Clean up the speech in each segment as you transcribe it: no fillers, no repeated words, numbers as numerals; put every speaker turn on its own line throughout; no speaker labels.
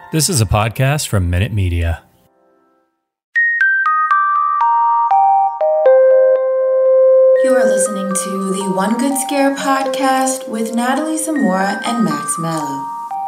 This is a podcast from Minute Media.
You are listening to the One Good Scare podcast with Natalie Zamora and Max Mallow.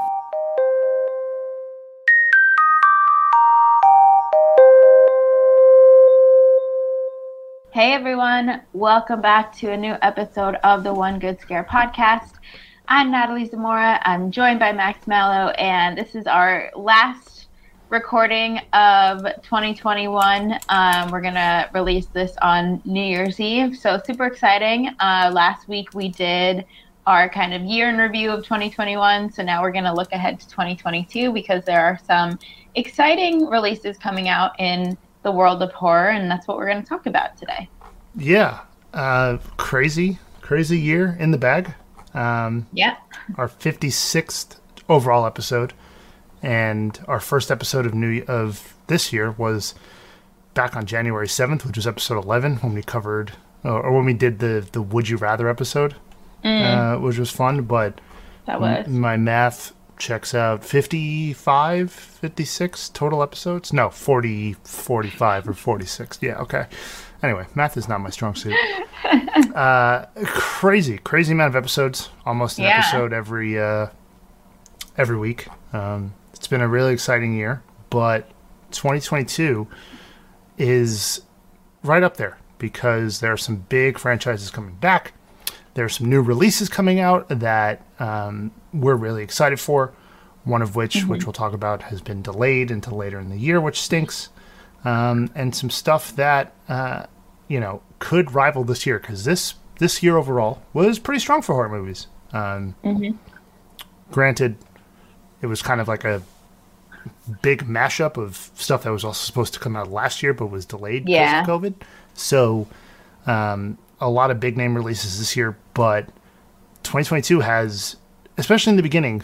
Hey everyone, welcome back to a new episode of the One Good Scare podcast. I'm Natalie Zamora. I'm joined by Max Mallow, and this is our last recording of 2021. We're going to release this on New Year's Eve, so super exciting. Last week we did our kind of year in review of 2021, so now we're going to look ahead to 2022 because there are some exciting releases coming out in the world of horror, and that's what we're going to talk about today.
Yeah. Crazy year in the bag.
Yeah.
Our 56th overall episode, and our first episode of this year was back on January 7th, which was episode 11, when we covered, or when we did the Would You Rather episode, which was fun, but
That was.
my math checks out. 55, 56 total episodes? No, 40, 45 or 46. Yeah, okay. Anyway, math is not my strong suit. Crazy amount of episodes. Almost an episode every week. It's been a really exciting year, but 2022 is right up there because there are some big franchises coming back. There are some new releases coming out that we're really excited for. One of which we'll talk about, has been delayed until later in the year, which stinks. And some stuff that, could rival this year, because this year overall was pretty strong for horror movies. Granted, it was kind of like a big mashup of stuff that was also supposed to come out last year, but was delayed because of COVID. So, a lot of big name releases this year, but 2022 has, especially in the beginning,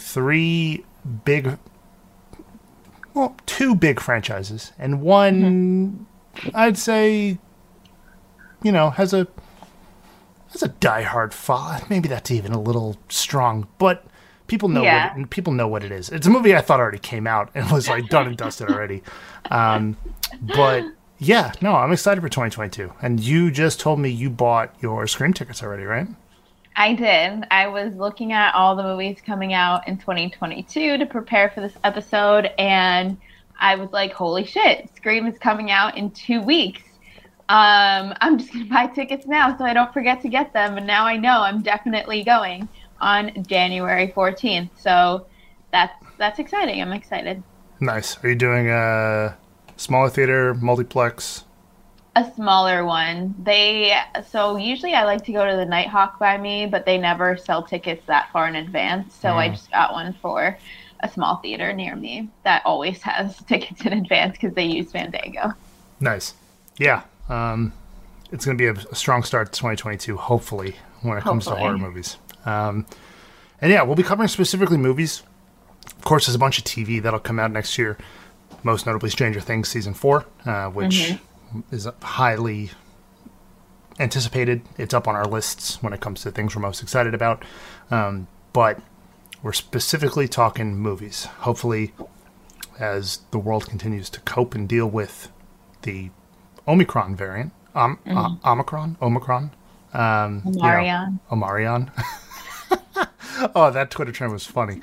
two big franchises, and one I'd say, has a diehard follow. Maybe that's even a little strong, but people know what it is. It's a movie I thought already came out and was like done and dusted already. But yeah, no, I'm excited for 2022. And you just told me you bought your Scream tickets already, right?
I did. I was looking at all the movies coming out in 2022 to prepare for this episode, and I was like, holy shit, Scream is coming out in 2 weeks. I'm just going to buy tickets now so I don't forget to get them, and now I know I'm definitely going on January 14th. So that's exciting. I'm excited. Nice.
Are you doing a smaller theater, multiplex?
A smaller one. So usually I like to go to the Nighthawk by me, but they never sell tickets that far in advance. So I just got one for a small theater near me that always has tickets in advance because they use Fandango.
Nice. Yeah. It's going to be a strong start to 2022, hopefully, when it comes to horror movies. And yeah, we'll be covering specifically movies. Of course, there's a bunch of TV that'll come out next year, most notably Stranger Things Season 4, which is highly anticipated. It's up on our lists when it comes to things we're most excited about. But we're specifically talking movies. Hopefully, as the world continues to cope and deal with the Omicron variant. Omicron?
Omarion.
Omarion. Oh, that Twitter trend was funny.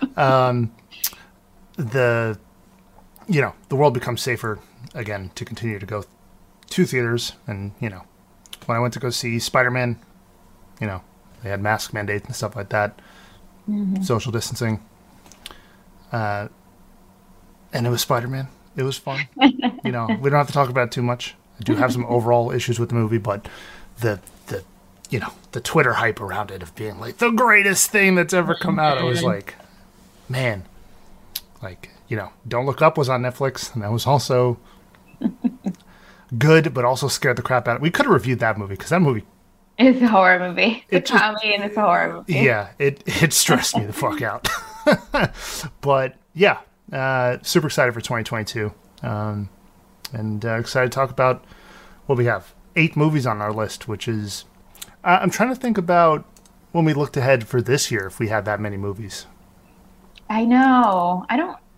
The world becomes safer again to continue to go to theaters. And, when I went to go see Spider-Man, they had mask mandates and stuff like that, social distancing. And it was Spider-Man. It was fun. We don't have to talk about it too much. I do have some overall issues with the movie, but the Twitter hype around it of being like the greatest thing that's ever come out, I was like, man, Don't Look Up was on Netflix, and that was also good, but also scared the crap out of me. We could have reviewed that movie, because that movie...
It's a horror movie. It's a comedy, and it's a horror movie.
Yeah, it stressed me the fuck out. But, yeah, super excited for 2022. And excited to talk about what we have. 8 movies on our list, which is... I'm trying to think about when we looked ahead for this year, if we had that many movies.
I know. I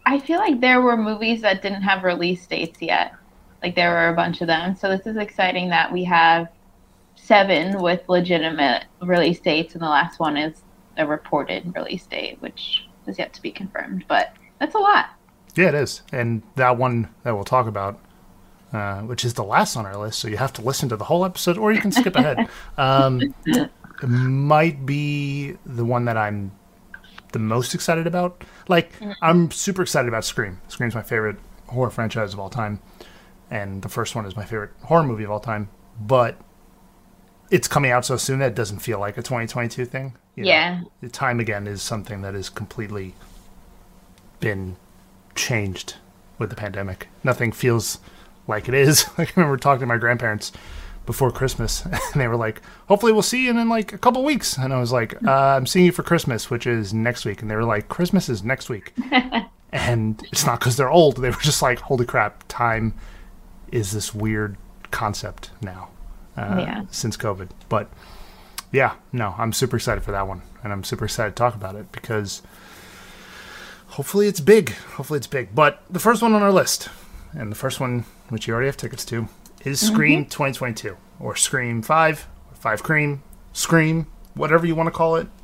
I feel like there were movies that didn't have release dates yet. Like there were a bunch of them. So this is exciting that we have 7 with legitimate release dates, and the last one is a reported release date, which is yet to be confirmed. But that's a lot.
Yeah, it is. And that one that we'll talk about, which is the last on our list, so you have to listen to the whole episode, or you can skip ahead. It might be the one that I'm the most excited about. Like, I'm super excited about Scream. Scream's my favorite horror franchise of all time, and the first one is my favorite horror movie of all time. But it's coming out so soon that it doesn't feel like a 2022 thing.
Yeah.
The time again is something that has completely been changed with the pandemic. Nothing feels like it is. Like, I remember talking to my grandparents before Christmas, and they were like, hopefully we'll see you in like a couple weeks. And I was like, I'm seeing you for Christmas, which is next week. And they were like, Christmas is next week. And it's not because they're old. They were just like, holy crap, time is this weird concept now since COVID. But yeah, no, I'm super excited for that one. And I'm super excited to talk about it because hopefully it's big. But the first one on our list, and the first one, which you already have tickets to, is Scream 2022, or Scream 5, or 5 Cream, Scream, whatever you want to call it.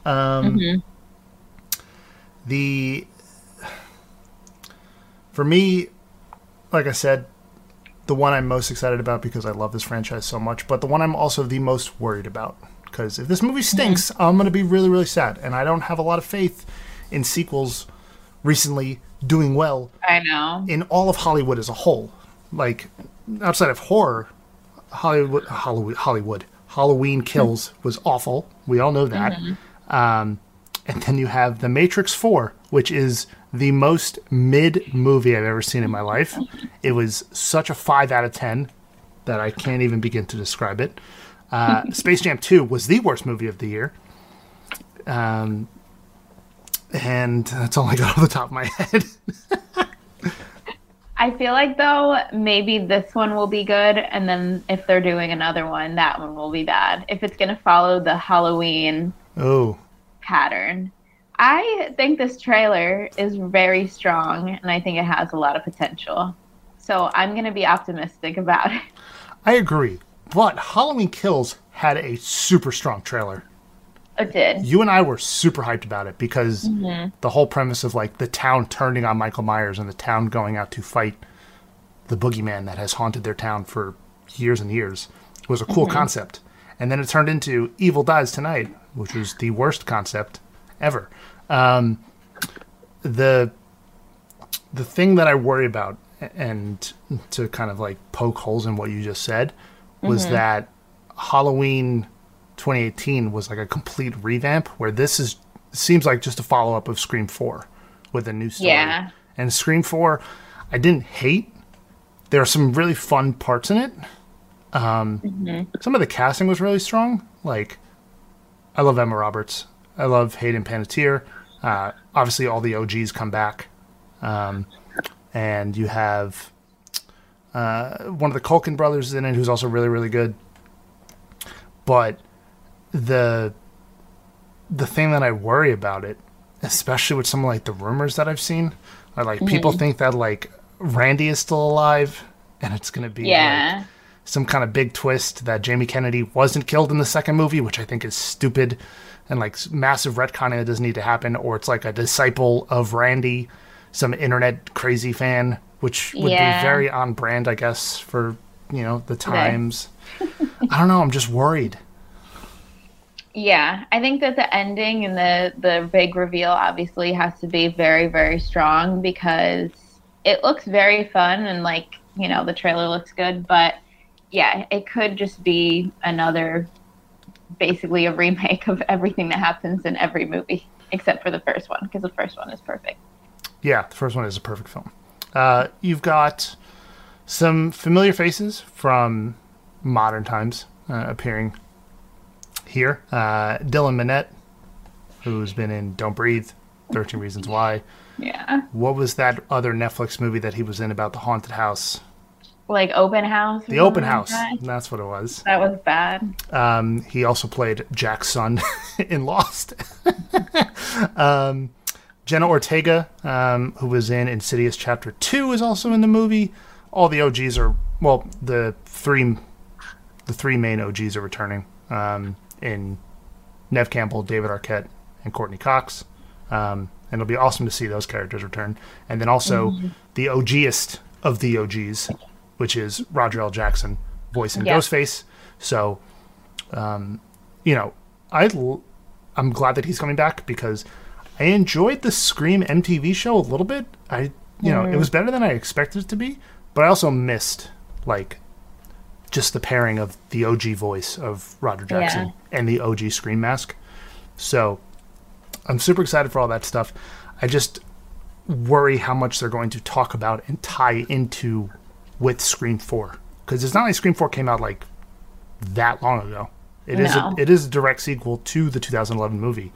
For me, like I said, the one I'm most excited about because I love this franchise so much, but the one I'm also the most worried about. Because if this movie stinks, I'm going to be really, really sad. And I don't have a lot of faith in sequels recently doing well.
I know.
In all of Hollywood as a whole. Like, outside of horror, Halloween Kills was awful. We all know that. And then you have The Matrix 4, which is the most mid movie I've ever seen in my life. It was such a 5 out of 10 that I can't even begin to describe it. Space Jam 2 was the worst movie of the year. And that's all I got off the top of my head.
I feel like, though, maybe this one will be good, and then if they're doing another one, that one will be bad. If it's going to follow the Halloween pattern. I think this trailer is very strong, and I think it has a lot of potential. So I'm going to be optimistic about it.
I agree. But Halloween Kills had a super strong trailer.
It did.
You and I were super hyped about it because the whole premise of like the town turning on Michael Myers and the town going out to fight the boogeyman that has haunted their town for years and years was a cool concept. And then it turned into Evil Dies Tonight, which was the worst concept ever. The thing that I worry about, and to kind of like poke holes in what you just said, was that Halloween 2018 was like a complete revamp, where this seems like just a follow-up of Scream 4 with a new story. Yeah. And Scream 4, I didn't hate. There are some really fun parts in it. Some of the casting was really strong. Like, I love Emma Roberts. I love Hayden Panettiere. Obviously, all the OGs come back. And you have one of the Culkin brothers in it who's also really, really good. But the thing that I worry about it, especially with some of like the rumors that I've seen, are like people think that like Randy is still alive, and it's going to be like some kind of big twist that Jamie Kennedy wasn't killed in the second movie, which I think is stupid and like massive retconning that doesn't need to happen, or it's like a disciple of Randy, some internet crazy fan, which would be very on brand, I guess, for, you know, the times. I don't know. I'm just worried.
Yeah, I think that the ending and the big reveal obviously has to be very, very strong, because it looks very fun and, like, you know, the trailer looks good. But, yeah, it could just be another, basically a remake of everything that happens in every movie, except for the first one, because the first one is perfect. Yeah,
the first one is a perfect film. You've got some familiar faces from modern times appearing here. Dylan Minnette, who's been in Don't Breathe, 13 Reasons Why.
Yeah.
What was that other Netflix movie that he was in about the haunted house?
Like Open House?
The Open House. That's what it was.
That was bad.
He also played Jack's son in Lost. Jenna Ortega, who was in Insidious Chapter 2, is also in the movie. All the OGs are, well, the three main OGs are returning in Neve Campbell, David Arquette, and Courtney Cox. And it'll be awesome to see those characters return. And then also the OGist of the OGs, which is Roger L. Jackson, voicing Ghostface. So, you know, I'm glad that he's coming back because I enjoyed the Scream MTV show a little bit. You know, it was better than I expected it to be, but I also missed, like, just the pairing of the OG voice of Roger Jackson and the OG Scream mask. So I'm super excited for all that stuff. I just worry how much they're going to talk about and tie into with Scream 4. Because it's not like Scream 4 came out, like, that long ago. It is a direct sequel to the 2011 movie.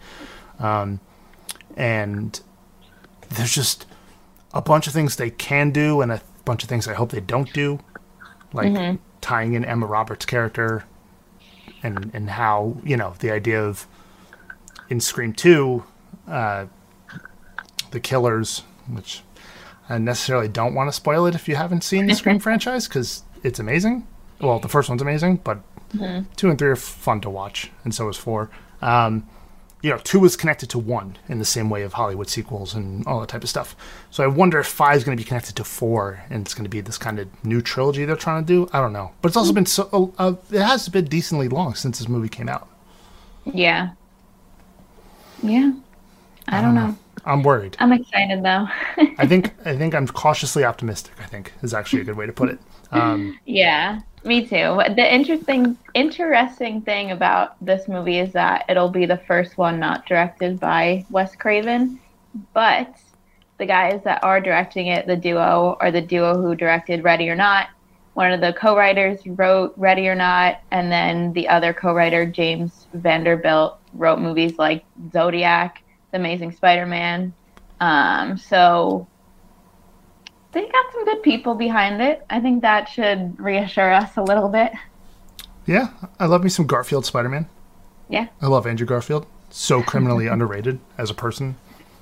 And there's just a bunch of things they can do and a bunch of things I hope they don't do. Like tying in Emma Roberts' character and how, you know, the idea of in Scream 2, the killers, which I necessarily don't want to spoil it if you haven't seen the Scream franchise because it's amazing. Well, the first one's amazing, but 2 and 3 are fun to watch, and so is 4. You know, 2 is connected to 1 in the same way of Hollywood sequels and all that type of stuff. So I wonder if 5 is going to be connected to 4, and it's going to be this kind of new trilogy they're trying to do. I don't know. But it's also been it has been decently long since this movie came out.
Yeah. Yeah. I don't know.
I'm worried.
I'm excited, though.
I think I'm cautiously optimistic, I think, is actually a good way to put it.
Yeah, me too. The interesting thing about this movie is that it'll be the first one not directed by Wes Craven, but the guys that are directing it, the duo who directed Ready or Not. One of the co-writers wrote Ready or Not, and then the other co-writer, James Vanderbilt, wrote movies like Zodiac, The Amazing Spider-Man. So they got some good people behind it. I think that should reassure us a little bit.
Yeah, I love me some Garfield Spider-Man.
Yeah.
I love Andrew Garfield. So criminally underrated as a person.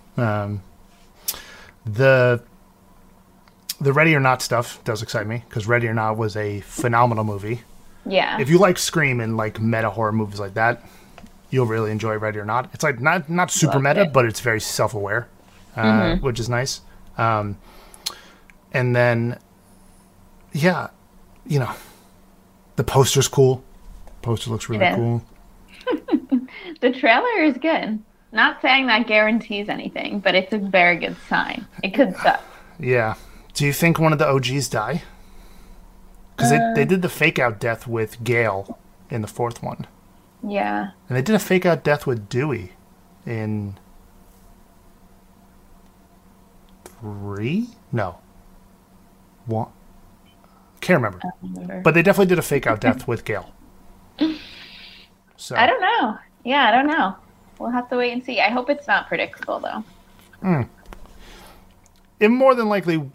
The Ready or Not stuff does excite me because Ready or Not was a phenomenal movie.
Yeah.
If you like Scream and like meta horror movies like that, you'll really enjoy Ready or Not. It's like not super meta, but it's very self-aware, which is nice. And then, yeah, you know, the poster's cool. Poster looks really cool.
The trailer is good. Not saying that guarantees anything, but it's a very good sign. It could suck.
Yeah. Do you think one of the OGs die? Because they did the fake-out death with Gale in the 4th one.
Yeah.
And they did a fake-out death with Dewey in 3? No. 1? Can't remember.
I don't remember.
But they definitely did a fake-out death with Gale. So
I don't know. Yeah, I don't know. We'll have to wait and see. I hope it's not predictable, though.
It more than likely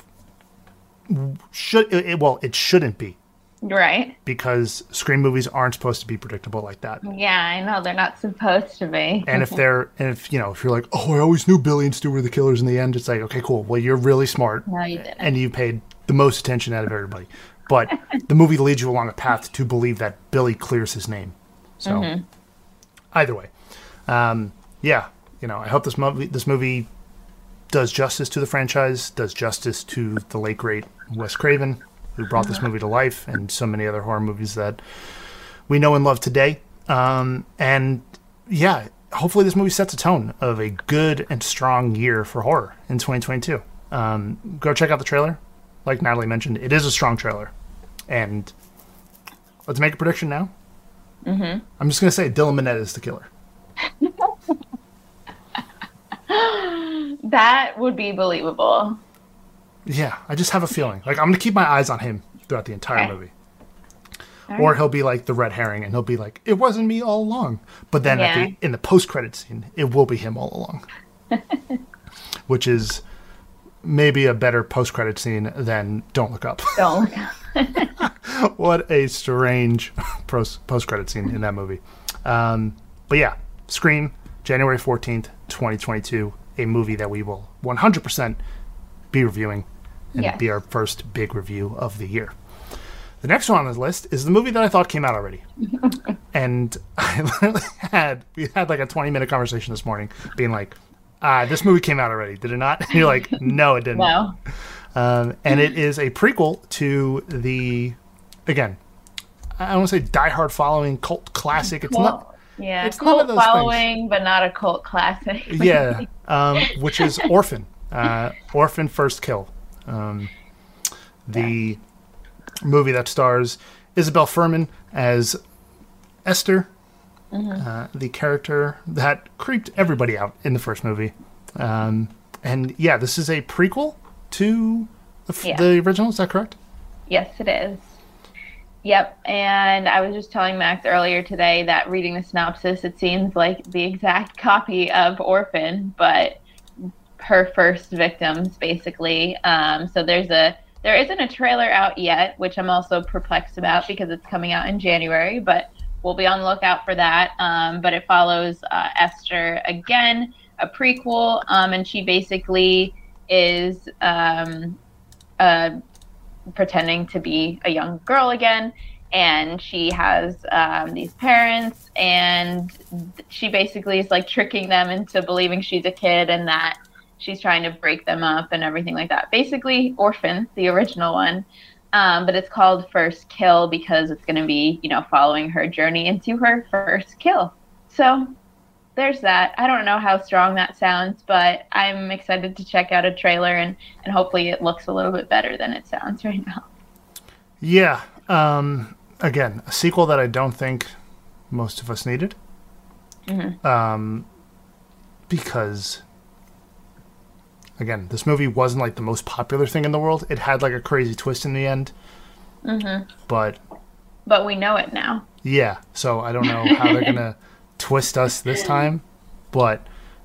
it shouldn't be.
Right.
Because Scream movies aren't supposed to be predictable like that.
Yeah, I know. They're not supposed to be.
And if you're like, oh, I always knew Billy and Stu were the killers in the end, it's like, okay, cool. Well, you're really smart.
No, you didn't.
And you paid the most attention out of everybody. But the movie leads you along a path to believe that Billy clears his name. So, either way. Yeah, you know, I hope this movie does justice to the franchise, does justice to the late, great Wes Craven, who brought this movie to life, and so many other horror movies that we know and love today. And, yeah, hopefully this movie sets a tone of a good and strong year for horror in 2022. Go check out the trailer. Like Natalie mentioned, it is a strong trailer. And let's make a prediction now. I'm just going to say Dylan Minnette is the killer.
That would be believable.
Yeah, I just have a feeling. Like, I'm going to keep my eyes on him throughout the entire movie. Or he'll be like the red herring, and he'll be like, it wasn't me all along. But then in the post-credit scene, it will be him all along. Which is maybe a better post-credit scene than Don't Look Up.
Don't Look Up.
What a strange post-credit scene in that movie. But yeah, Scream, January 14th, 2022. a movie that we will 100% be reviewing and
Yes.
be our first big review of the year. The next one on this list is the movie that I thought came out already. And I literally we had like a 20-minute conversation this morning being like, this movie came out already, did it not? And you're like, no, it didn't.
No.
And it is a prequel to the, again, I don't want to say diehard following cult classic. It's not.
Yeah,
it's none of
cult
those
following,
things.
but not a cult classic.
Yeah, which is Orphan. Orphan First Kill. The movie that stars Isabel Fuhrman as Esther, the character that creeped everybody out in the first movie. And yeah, this is a prequel to the original. Is that correct?
Yes, it is. Yep, and I was just telling Max earlier today that reading the synopsis, it seems like the exact copy of Orphan, but her first victims, basically. So there isn't a trailer out yet, which I'm also perplexed about because it's coming out in January, but we'll be on the lookout for that. But it follows Esther again, a prequel, and she basically is pretending to be a young girl again, and she has these parents, and she basically is like tricking them into believing she's a kid and that she's trying to break them up and everything like that. Basically Orphan, the original one, but it's called First Kill because it's going to be, following her journey into her first kill. So there's that. I don't know how strong that sounds, but I'm excited to check out a trailer and hopefully it looks a little bit better than it sounds right now.
Yeah. Again, a sequel that I don't think most of us needed. Because, again, this movie wasn't like the most popular thing in the world. It had like a crazy twist in the end. But
we know it now.
Yeah. So I don't know how they're going to twist us this time, but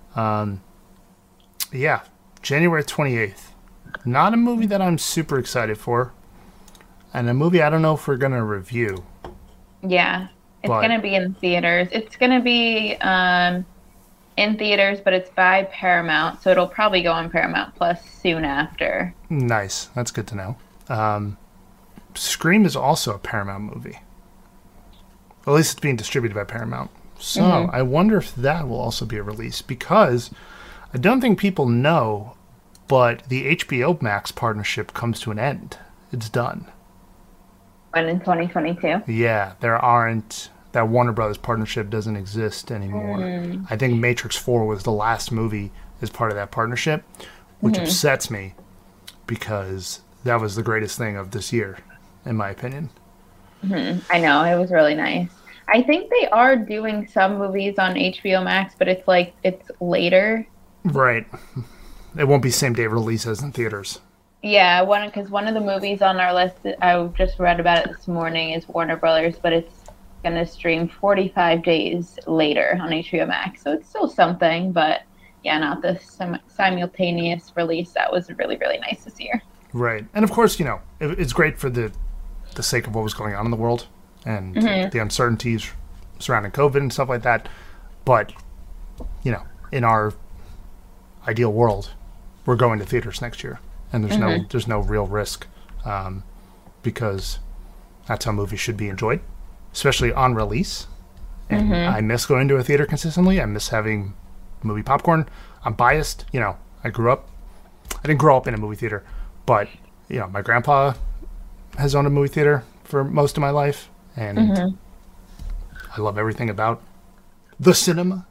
yeah, January 28th. Not a movie that I'm super excited for, and a movie I don't know if we're gonna review.
Yeah, it's gonna be in theaters. It's gonna be in theaters, but it's by Paramount, so it'll probably go on Paramount Plus soon after.
Nice, that's good to know. Scream is also a Paramount movie. At least it's being distributed by Paramount. So I wonder if that will also be a release, because I don't think people know, but the HBO Max partnership comes to an end. It's done.
When in 2022?
Yeah, that Warner Brothers partnership doesn't exist anymore. I think Matrix 4 was the last movie as part of that partnership, which upsets me because that was the greatest thing of this year, in my opinion.
I know, it was really nice. I think they are doing some movies on HBO Max, but it's later. Right.
It won't be same day release as in theaters.
Yeah, because one of the movies on our list, I just read about it this morning, is Warner Brothers, but it's going to stream 45 days later on HBO Max. So it's still something, but yeah, not the simultaneous release. That was really, really nice this year.
Right. And of course, it's great for the sake of what was going on in the world and the uncertainties surrounding COVID and stuff like that. But, in our ideal world, we're going to theaters next year. And there's no real risk, because that's how movies should be enjoyed, especially on release. And I miss going to a theater consistently. I miss having movie popcorn. I'm biased. I didn't grow up in a movie theater, but my grandpa has owned a movie theater for most of my life, and I love everything about the cinema.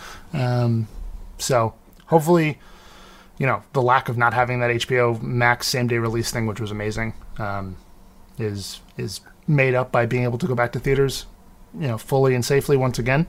So hopefully, the lack of not having that HBO Max same day release thing, which was amazing, is made up by being able to go back to theaters, fully and safely once again.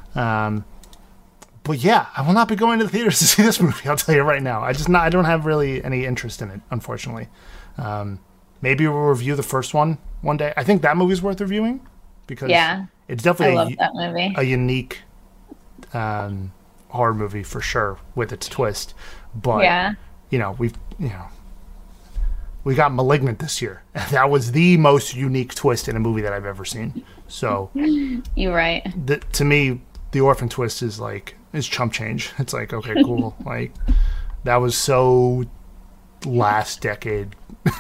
But yeah, I will not be going to the theaters to see this movie. I'll tell you right now. I don't have really any interest in it, unfortunately. Maybe we'll review the first one day. I think that movie's worth reviewing because it's definitely
a
unique horror movie for sure with its twist. But we got Malignant this year. That was the most unique twist in a movie that I've ever seen. So
you're right.
To me, the Orphan twist is like is chump change. It's like, okay, cool. Like, that was so last decade.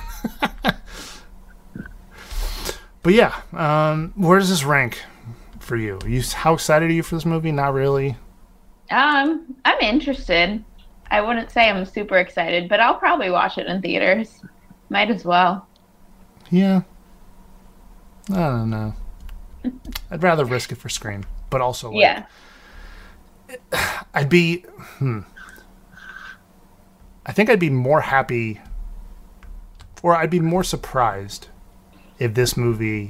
But yeah, where does this rank for you? How excited are you for this movie? Not really.
I'm interested. I wouldn't say I'm super excited, but I'll probably watch it in theaters. Might as well.
Yeah. I don't know. I'd rather risk it for Scream, but also, like,
yeah.
I'd be. I think I'd be more happy, or I'd be more surprised if this movie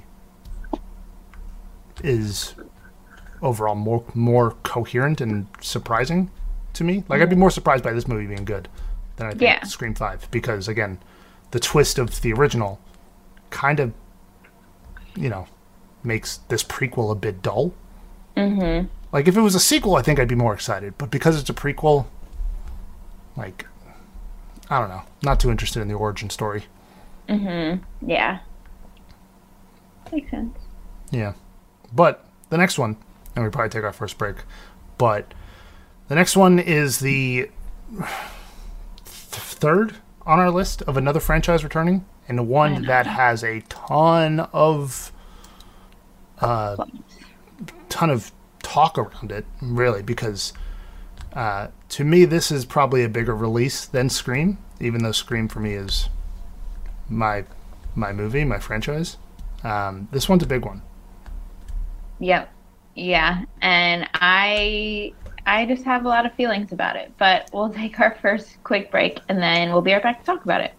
is overall more coherent and surprising to me. Like, I'd be more surprised by this movie being good than I think Scream 5, because again, the twist of the original kind of, makes this prequel a bit dull. Mm-hmm. Like, if it was a sequel, I think I'd be more excited, but because it's a prequel, like, I don't know, not too interested in the origin story.
Mm-hmm. Yeah. Makes sense.
Yeah. But the next one, and we probably take our first break, but the next one is the third on our list of another franchise returning, and the one that has a ton of talk around it, really, because to me, this is probably a bigger release than Scream, even though Scream for me is my movie, my franchise. This one's a big one.
Yep. Yeah. And I just have a lot of feelings about it, but we'll take our first quick break and then we'll be right back to talk about it.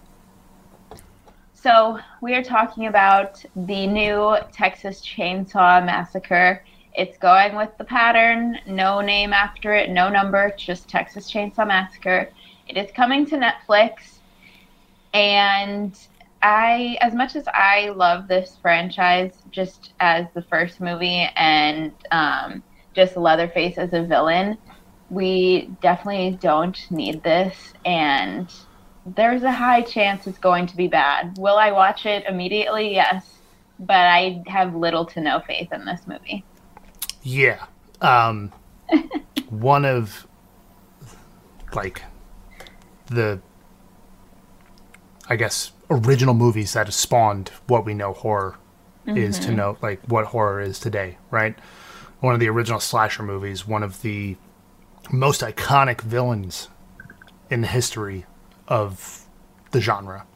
So we are talking about the new Texas Chainsaw Massacre. It's going with the pattern, no name after it, no number, just Texas Chainsaw Massacre. It is coming to Netflix, and as much as I love this franchise just as the first movie and just Leatherface as a villain, we definitely don't need this, and there's a high chance it's going to be bad. Will I watch it immediately? Yes, but I have little to no faith in this movie.
Yeah. One of, like, the, I guess, original movies that have spawned what we know horror is to know, like, what horror is today, right? One of the original slasher movies, one of the most iconic villains in the history of the genre.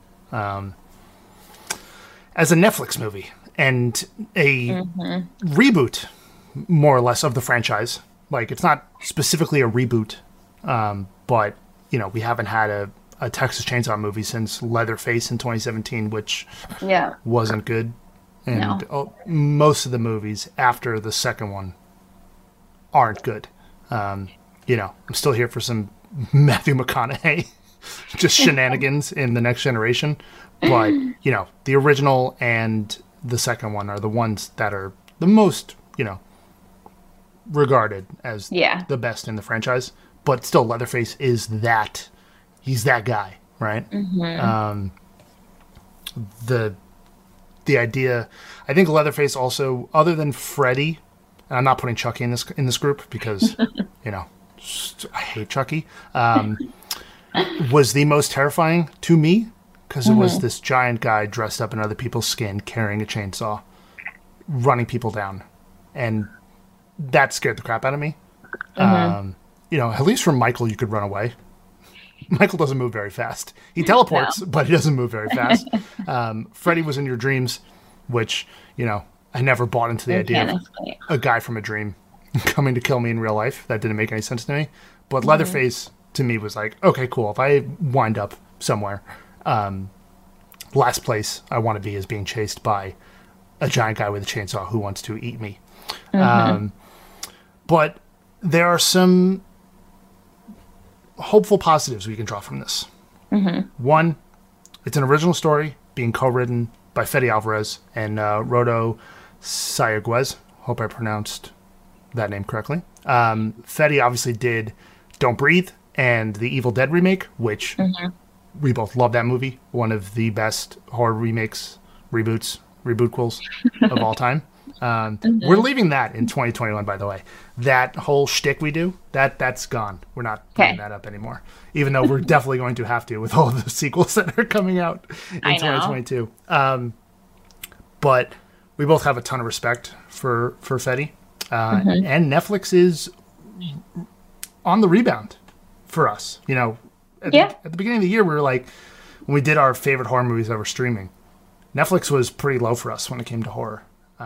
As a Netflix movie and a reboot, more or less, of the franchise. Like, it's not specifically a reboot, but, we haven't had a Texas Chainsaw movie since Leatherface in 2017, which wasn't good. And most of the movies after the second one aren't good. I'm still here for some Matthew McConaughey, just shenanigans in The Next Generation. But, the original and the second one are the ones that are the most, regarded as the best in the franchise. But still, Leatherface is he's that guy, right? Mm-hmm. The idea, I think Leatherface also, other than Freddy, and I'm not putting Chucky in this group because, I hate Chucky, was the most terrifying to me because it was this giant guy dressed up in other people's skin, carrying a chainsaw, running people down, and that scared the crap out of me. At least from Michael, you could run away. Michael doesn't move very fast. He teleports, but he doesn't move very fast. Freddy was in your dreams, which, I never bought into the idea of a guy from a dream coming to kill me in real life. That didn't make any sense to me. But Leatherface, to me, was like, okay, cool. If I wind up somewhere, last place I want to be is being chased by a giant guy with a chainsaw who wants to eat me. But there are some hopeful positives we can draw from this. One, it's an original story being co-written by Fede Alvarez and Rodo Sayegüez. Hope I pronounced that name correctly. Fede obviously did Don't Breathe and the Evil Dead remake, which we both love that movie. One of the best horror remakes, rebootquels of all time. We're leaving that in 2021, by the way. That whole shtick we do, that's gone. We're not putting that up anymore, even though we're definitely going to have to with all of the sequels that are coming out in 2022. But we both have a ton of respect for Fetty. And Netflix is on the rebound for us. You know, at the beginning of the year, we were like, when we did our favorite horror movies that were streaming, Netflix was pretty low for us when it came to horror.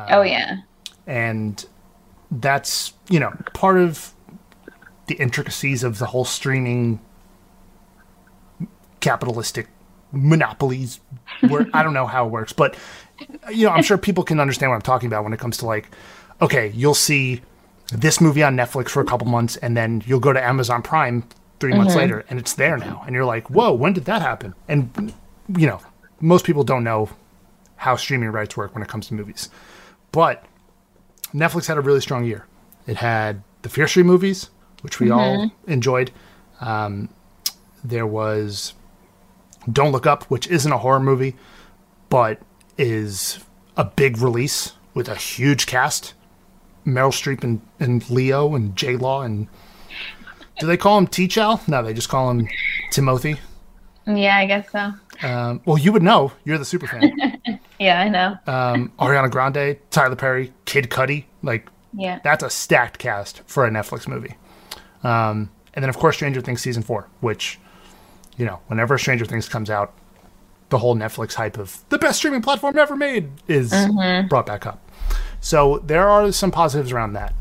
And that's, you know, part of the intricacies of the whole streaming capitalistic monopolies. Where I don't know how it works, but, you know, I'm sure people can understand what I'm talking about when it comes to, like, okay, you'll see this movie on Netflix for a couple months, and then you'll go to Amazon Prime 3 months later, and it's there now. And you're like, whoa, when did that happen? And, you know, most people don't know how streaming rights work when it comes to movies. But Netflix had a really strong year. It had the Fear Street movies, which we all enjoyed. There was Don't Look Up, which isn't a horror movie, but is a big release with a huge cast. Meryl Streep and Leo and J-Law and... Do they call him T-Chow? No, they just call him Timothy.
Yeah, I guess so.
Well, you would know. You're the super fan.
Yeah, I know.
Ariana Grande, Tyler Perry, Kid Cudi. Like, that's a stacked cast for a Netflix movie. And then, of course, Stranger Things Season 4, which, you know, whenever Stranger Things comes out, the whole Netflix hype of the best streaming platform ever made is brought back up. So there are some positives around that.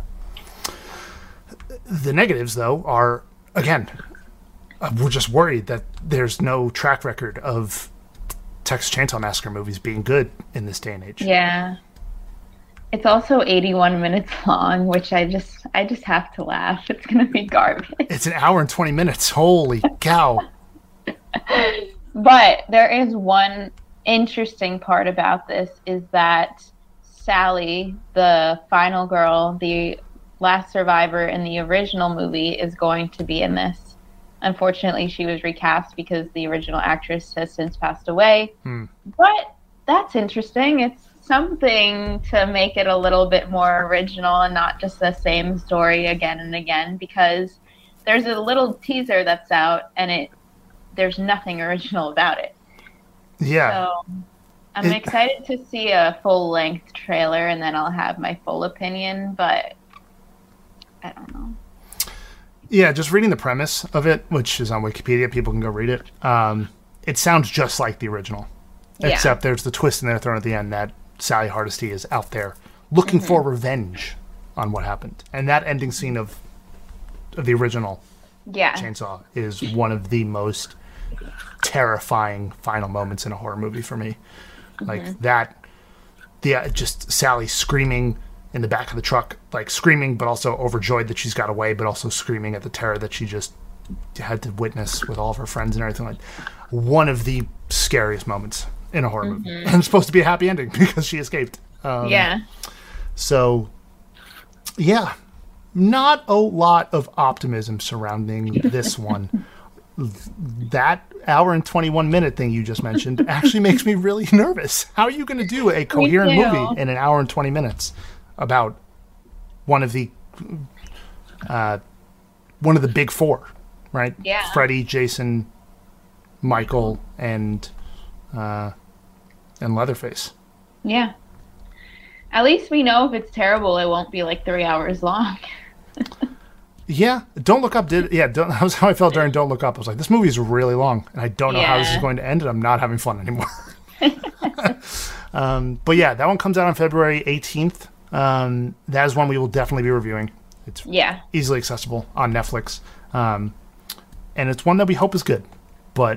The negatives, though, are, again, we're just worried that there's no track record of Texas Chainsaw Massacre movies being good in this day and age.
Yeah. It's also 81 minutes long, which I just have to laugh. It's going to be garbage.
It's an hour and 20 minutes. Holy cow.
But there is one interesting part about this is that Sally, the final girl, the last survivor in the original movie, is going to be in this. Unfortunately, she was recast because the original actress has since passed away. But that's interesting. It's something to make it a little bit more original and not just the same story again and again, because there's a little teaser that's out and there's nothing original about it.
Yeah.
So I'm excited to see a full-length trailer, and then I'll have my full opinion, but I don't know.
Yeah, just reading the premise of it, which is on Wikipedia, people can go read it. It sounds just like the original, except there's the twist in there thrown at the end that Sally Hardesty is out there looking for revenge on what happened. And that ending scene of the original Chainsaw is one of the most terrifying final moments in a horror movie for me. Like that, just Sally screaming in the back of the truck, like screaming, but also overjoyed that she's got away, but also screaming at the terror that she just had to witness with all of her friends and everything. Like, one of the scariest moments in a horror movie. And it's supposed to be a happy ending because she escaped. So, yeah, not a lot of optimism surrounding this one. That hour and 21 minute thing you just mentioned actually makes me really nervous. How are you going to do a coherent movie in an hour and 20 minutes about one of the big four, right?
Yeah.
Freddy, Jason, Michael, and Leatherface.
Yeah. At least we know if it's terrible, it won't be like 3 hours long.
Yeah, Don't Look Up that was how I felt during Don't Look Up. I was like, this movie is really long, and I don't know how this is going to end, and I'm not having fun anymore. But yeah, that one comes out on February 18th. That is one we will definitely be reviewing. It's easily accessible on Netflix. And it's one that we hope is good, but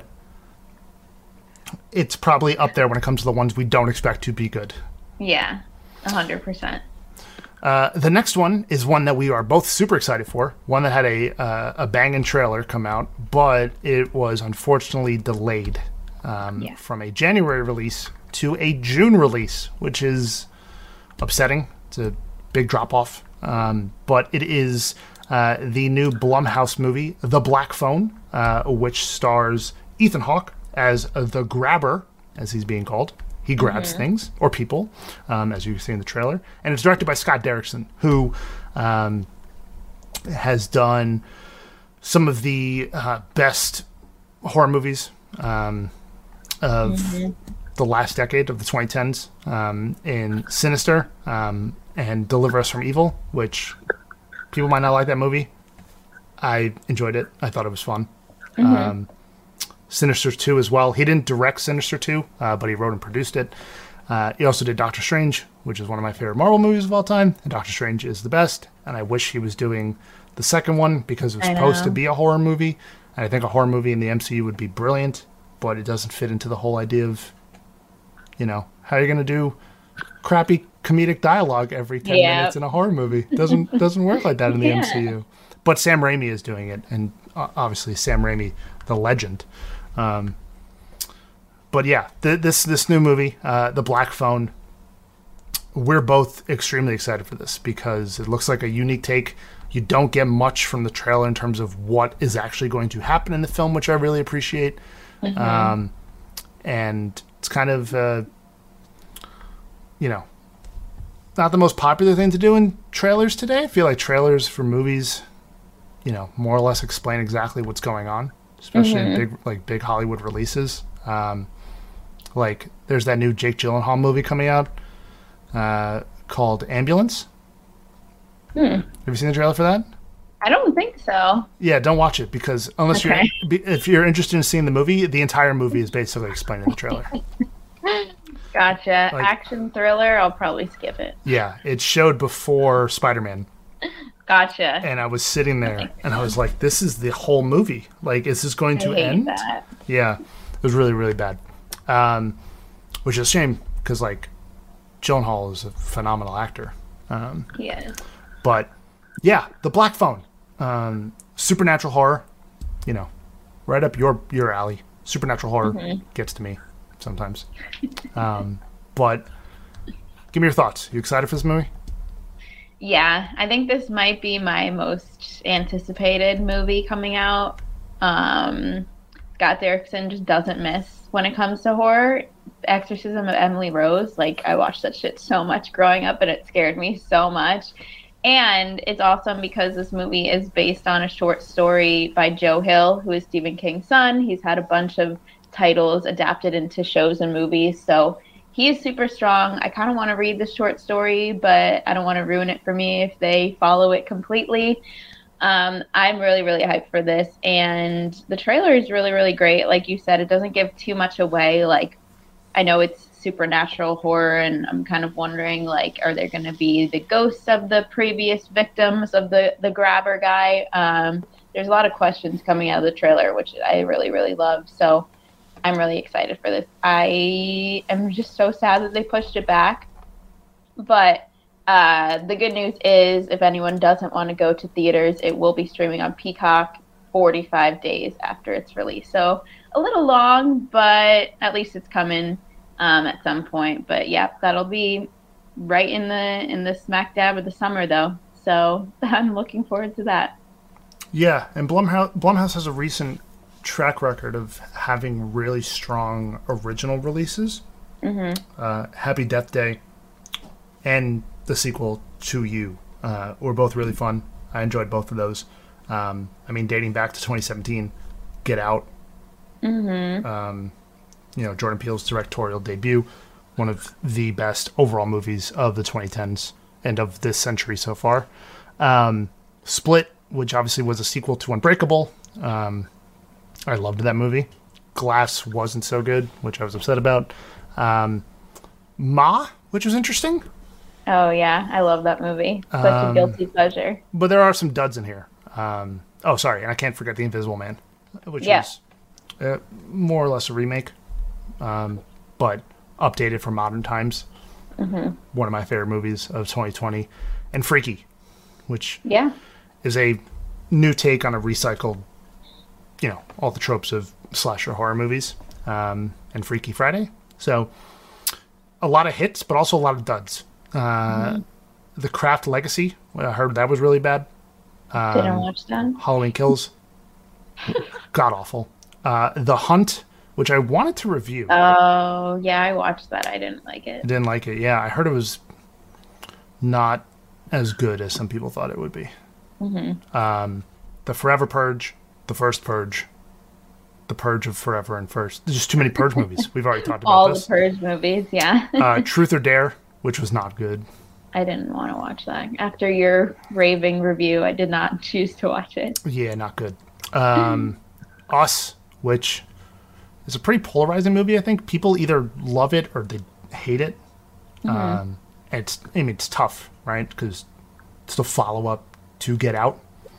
it's probably up there when it comes to the ones we don't expect to be good.
Yeah, 100%.
The next one is one that we are both super excited for. One that had a banging trailer come out, but it was unfortunately delayed from a January release to a June release, which is upsetting. It's a big drop-off. But it is the new Blumhouse movie, The Black Phone, which stars Ethan Hawke as the Grabber, as he's being called. He grabs things or people, as you see in the trailer. And it's directed by Scott Derrickson, who has done some of the best horror movies of the last decade, of the 2010s, in Sinister and Deliver Us from Evil, which people might not like that movie. I enjoyed it. I thought it was fun. Sinister 2 as well. He didn't direct Sinister 2, but he wrote and produced it. He also did Doctor Strange, which is one of my favorite Marvel movies of all time. And Doctor Strange is the best. And I wish he was doing the second one because it was supposed to be a horror movie. And I think a horror movie in the MCU would be brilliant, but it doesn't fit into the whole idea of, you know, how you're going to do crappy comedic dialogue every 10 minutes in a horror movie. Doesn't work like that in the MCU. But Sam Raimi is doing it, and obviously Sam Raimi, the legend. But yeah, this new movie, The Black Phone, we're both extremely excited for this because it looks like a unique take. You don't get much from the trailer in terms of what is actually going to happen in the film, which I really appreciate. And it's kind of, you know, not the most popular thing to do in trailers today. I feel like trailers for movies, you know, more or less explain exactly what's going on, especially in big Hollywood releases. Like there's that new Jake Gyllenhaal movie coming out called Ambulance. Have you seen the trailer for that?
I don't think so.
Yeah, don't watch it because if you're interested in seeing the movie, the entire movie is basically explained in the trailer.
Gotcha. Like, action thriller, I'll probably skip it.
Yeah, it showed before Spider-Man.
Gotcha.
And I was sitting there and I was like, this is the whole movie. Like, is this going to end? That. Yeah, it was really, really bad. Which is a shame because, like, Gyllenhaal is a phenomenal actor.
Yeah.
But, yeah, The Black Phone. Supernatural horror, you know, right up your alley. Supernatural horror gets to me sometimes. But give me your thoughts. You excited for this movie?
Yeah, I think this might be my most anticipated movie coming out. Scott Derrickson just doesn't miss when it comes to horror. Exorcism of Emily Rose, like, I watched that shit so much growing up and it scared me so much. And it's awesome because this movie is based on a short story by Joe Hill, who is Stephen King's son. He's had a bunch of titles adapted into shows and movies, so he is super strong. I kind of want to read the short story, but I don't want to ruin it for me if they follow it completely. I'm really, really hyped for this, and the trailer is really, really great. Like you said, it doesn't give too much away. Like, I know it's supernatural horror, and I'm kind of wondering, like, are there going to be the ghosts of the previous victims of the grabber guy? There's a lot of questions coming out of the trailer, which I really, really love. So I'm really excited for this. I am just so sad that they pushed it back. But the good news is, if anyone doesn't want to go to theaters, it will be streaming on Peacock 45 days after its release. So a little long, but at least it's coming at some point. But yeah, that'll be right in the smack dab of the summer, though. So I'm looking forward to that.
Yeah, and Blumhouse has a recent track record of having really strong original releases. Happy Death Day and the sequel to You were both really fun. I enjoyed both of those. I mean, dating back to 2017, Get Out. You know, Jordan Peele's directorial debut, one of the best overall movies of the 2010s and of this century so far. Split, which obviously was a sequel to Unbreakable. I loved that movie. Glass wasn't so good, which I was upset about. Ma, which was interesting.
Oh, yeah. I love that movie. Such a guilty pleasure.
But there are some duds in here. Oh, sorry. And I can't forget The Invisible Man, which is more or less a remake, but updated for modern times. One of my favorite movies of 2020. And Freaky, which is a new take on a recycled, you know, all the tropes of slasher horror movies, and Freaky Friday. So a lot of hits, but also a lot of duds. The Craft Legacy, I heard that was really bad.
Didn't watch that.
Halloween Kills, god awful. The Hunt, which I wanted to review.
Oh, yeah, I watched that. I didn't like it.
I didn't like it. Yeah, I heard it was not as good as some people thought it would be. The Forever Purge, the First Purge, the Purge of Forever and First. There's just too many Purge movies. We've already talked about this.
All the Purge movies, yeah.
Truth or Dare, which was not good.
I didn't want to watch that. After your raving review, I did not choose to watch it.
Yeah, not good. Us, which is a pretty polarizing movie, I think. People either love it or they hate it. It's tough, right? Because it's the follow-up to Get Out.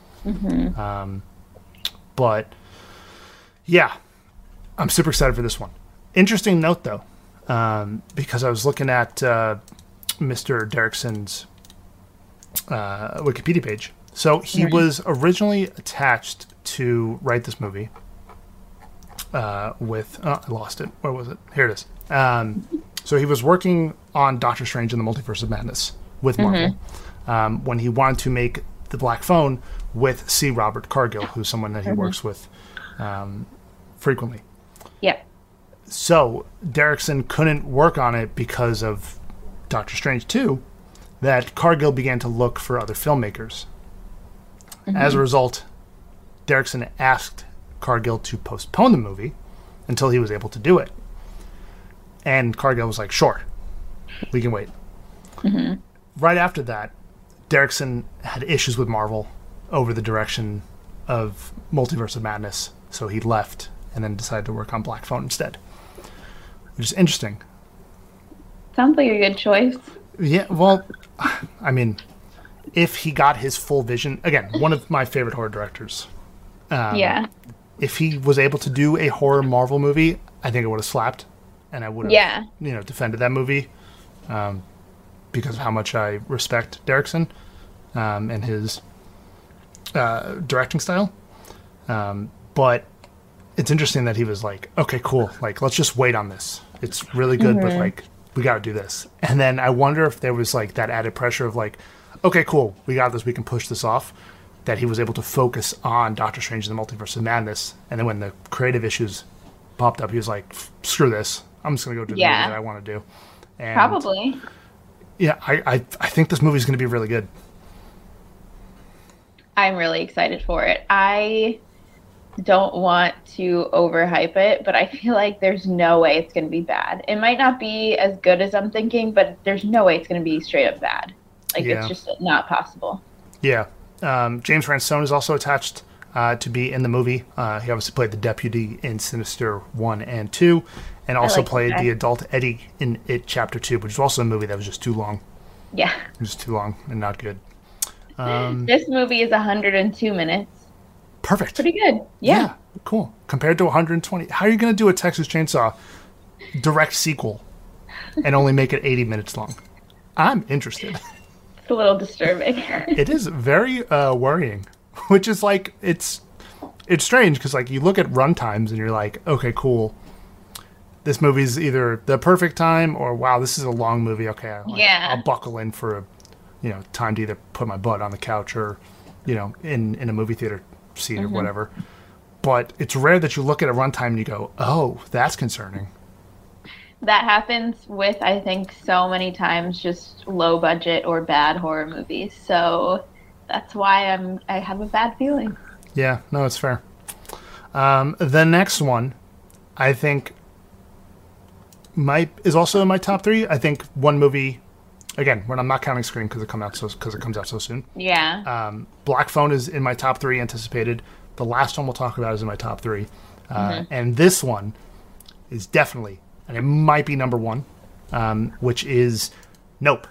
But yeah, I'm super excited for this one. Interesting note, though, because I was looking at Mr. Derrickson's Wikipedia page. So he was originally attached to write this movie with... I lost it. Where was it? Here it is. So he was working on Doctor Strange in the Multiverse of Madness with Marvel when he wanted to make The Black Phone with C. Robert Cargill, who's someone that he works with frequently.
Yeah.
So Derrickson couldn't work on it because of Doctor Strange 2, that Cargill began to look for other filmmakers. As a result, Derrickson asked Cargill to postpone the movie until he was able to do it. And Cargill was like, sure, we can wait. Right after that, Derrickson had issues with Marvel over the direction of Multiverse of Madness, so he left and then decided to work on Black Phone instead, which is interesting.
Sounds like a good choice.
Yeah, well, I mean, if he got his full vision, again, one of my favorite horror directors.
Yeah.
If he was able to do a horror Marvel movie, I think it would have slapped, and I would have, defended that movie, because of how much I respect Derrickson and his directing style. But it's interesting that he was like, okay, cool, like, let's just wait on this. It's really good, but like, we got to do this. And then I wonder if there was like that added pressure of like, okay, cool, we got this, we can push this off, that he was able to focus on Doctor Strange and the Multiverse of Madness. And then when the creative issues popped up, he was like, screw this, I'm just going to go do the movie that I want to do. And
probably.
Yeah, I think this movie is going to be really good.
I'm really excited for it. I don't want to overhype it, but I feel like there's no way it's going to be bad. It might not be as good as I'm thinking, but there's no way it's going to be straight up bad. Like, it's just not possible. Yeah.
James Ransone is also attached to be in the movie. He obviously played the deputy in Sinister 1 and 2, and also played the adult Eddie in It Chapter 2, which is also a movie that was just too long.
Yeah.
It was too long and not good.
This movie is 102 minutes.
Perfect.
Pretty good. Yeah.
Cool. Compared to 120. How are you going to do a Texas Chainsaw direct sequel and only make it 80 minutes long? I'm interested.
It's a little disturbing.
It is very worrying, which is like, it's strange because like you look at run times and you're like, okay, cool. This movie's either the perfect time or, wow, this is a long movie. Okay, I'll buckle in for time to either put my butt on the couch or, in a movie theater seat or whatever. But it's rare that you look at a runtime and you go, oh, that's concerning.
That happens with, I think, so many times just low budget or bad horror movies. So that's why I have a bad feeling.
Yeah, no, it's fair. The next one, I think, is also in my top 3. I think one movie, again, when I'm not counting Scream because it comes out so soon.
Yeah.
Black Phone is in my top 3 anticipated. The last one we'll talk about is in my top 3. And this one is definitely, and it might be number 1, which is Nope.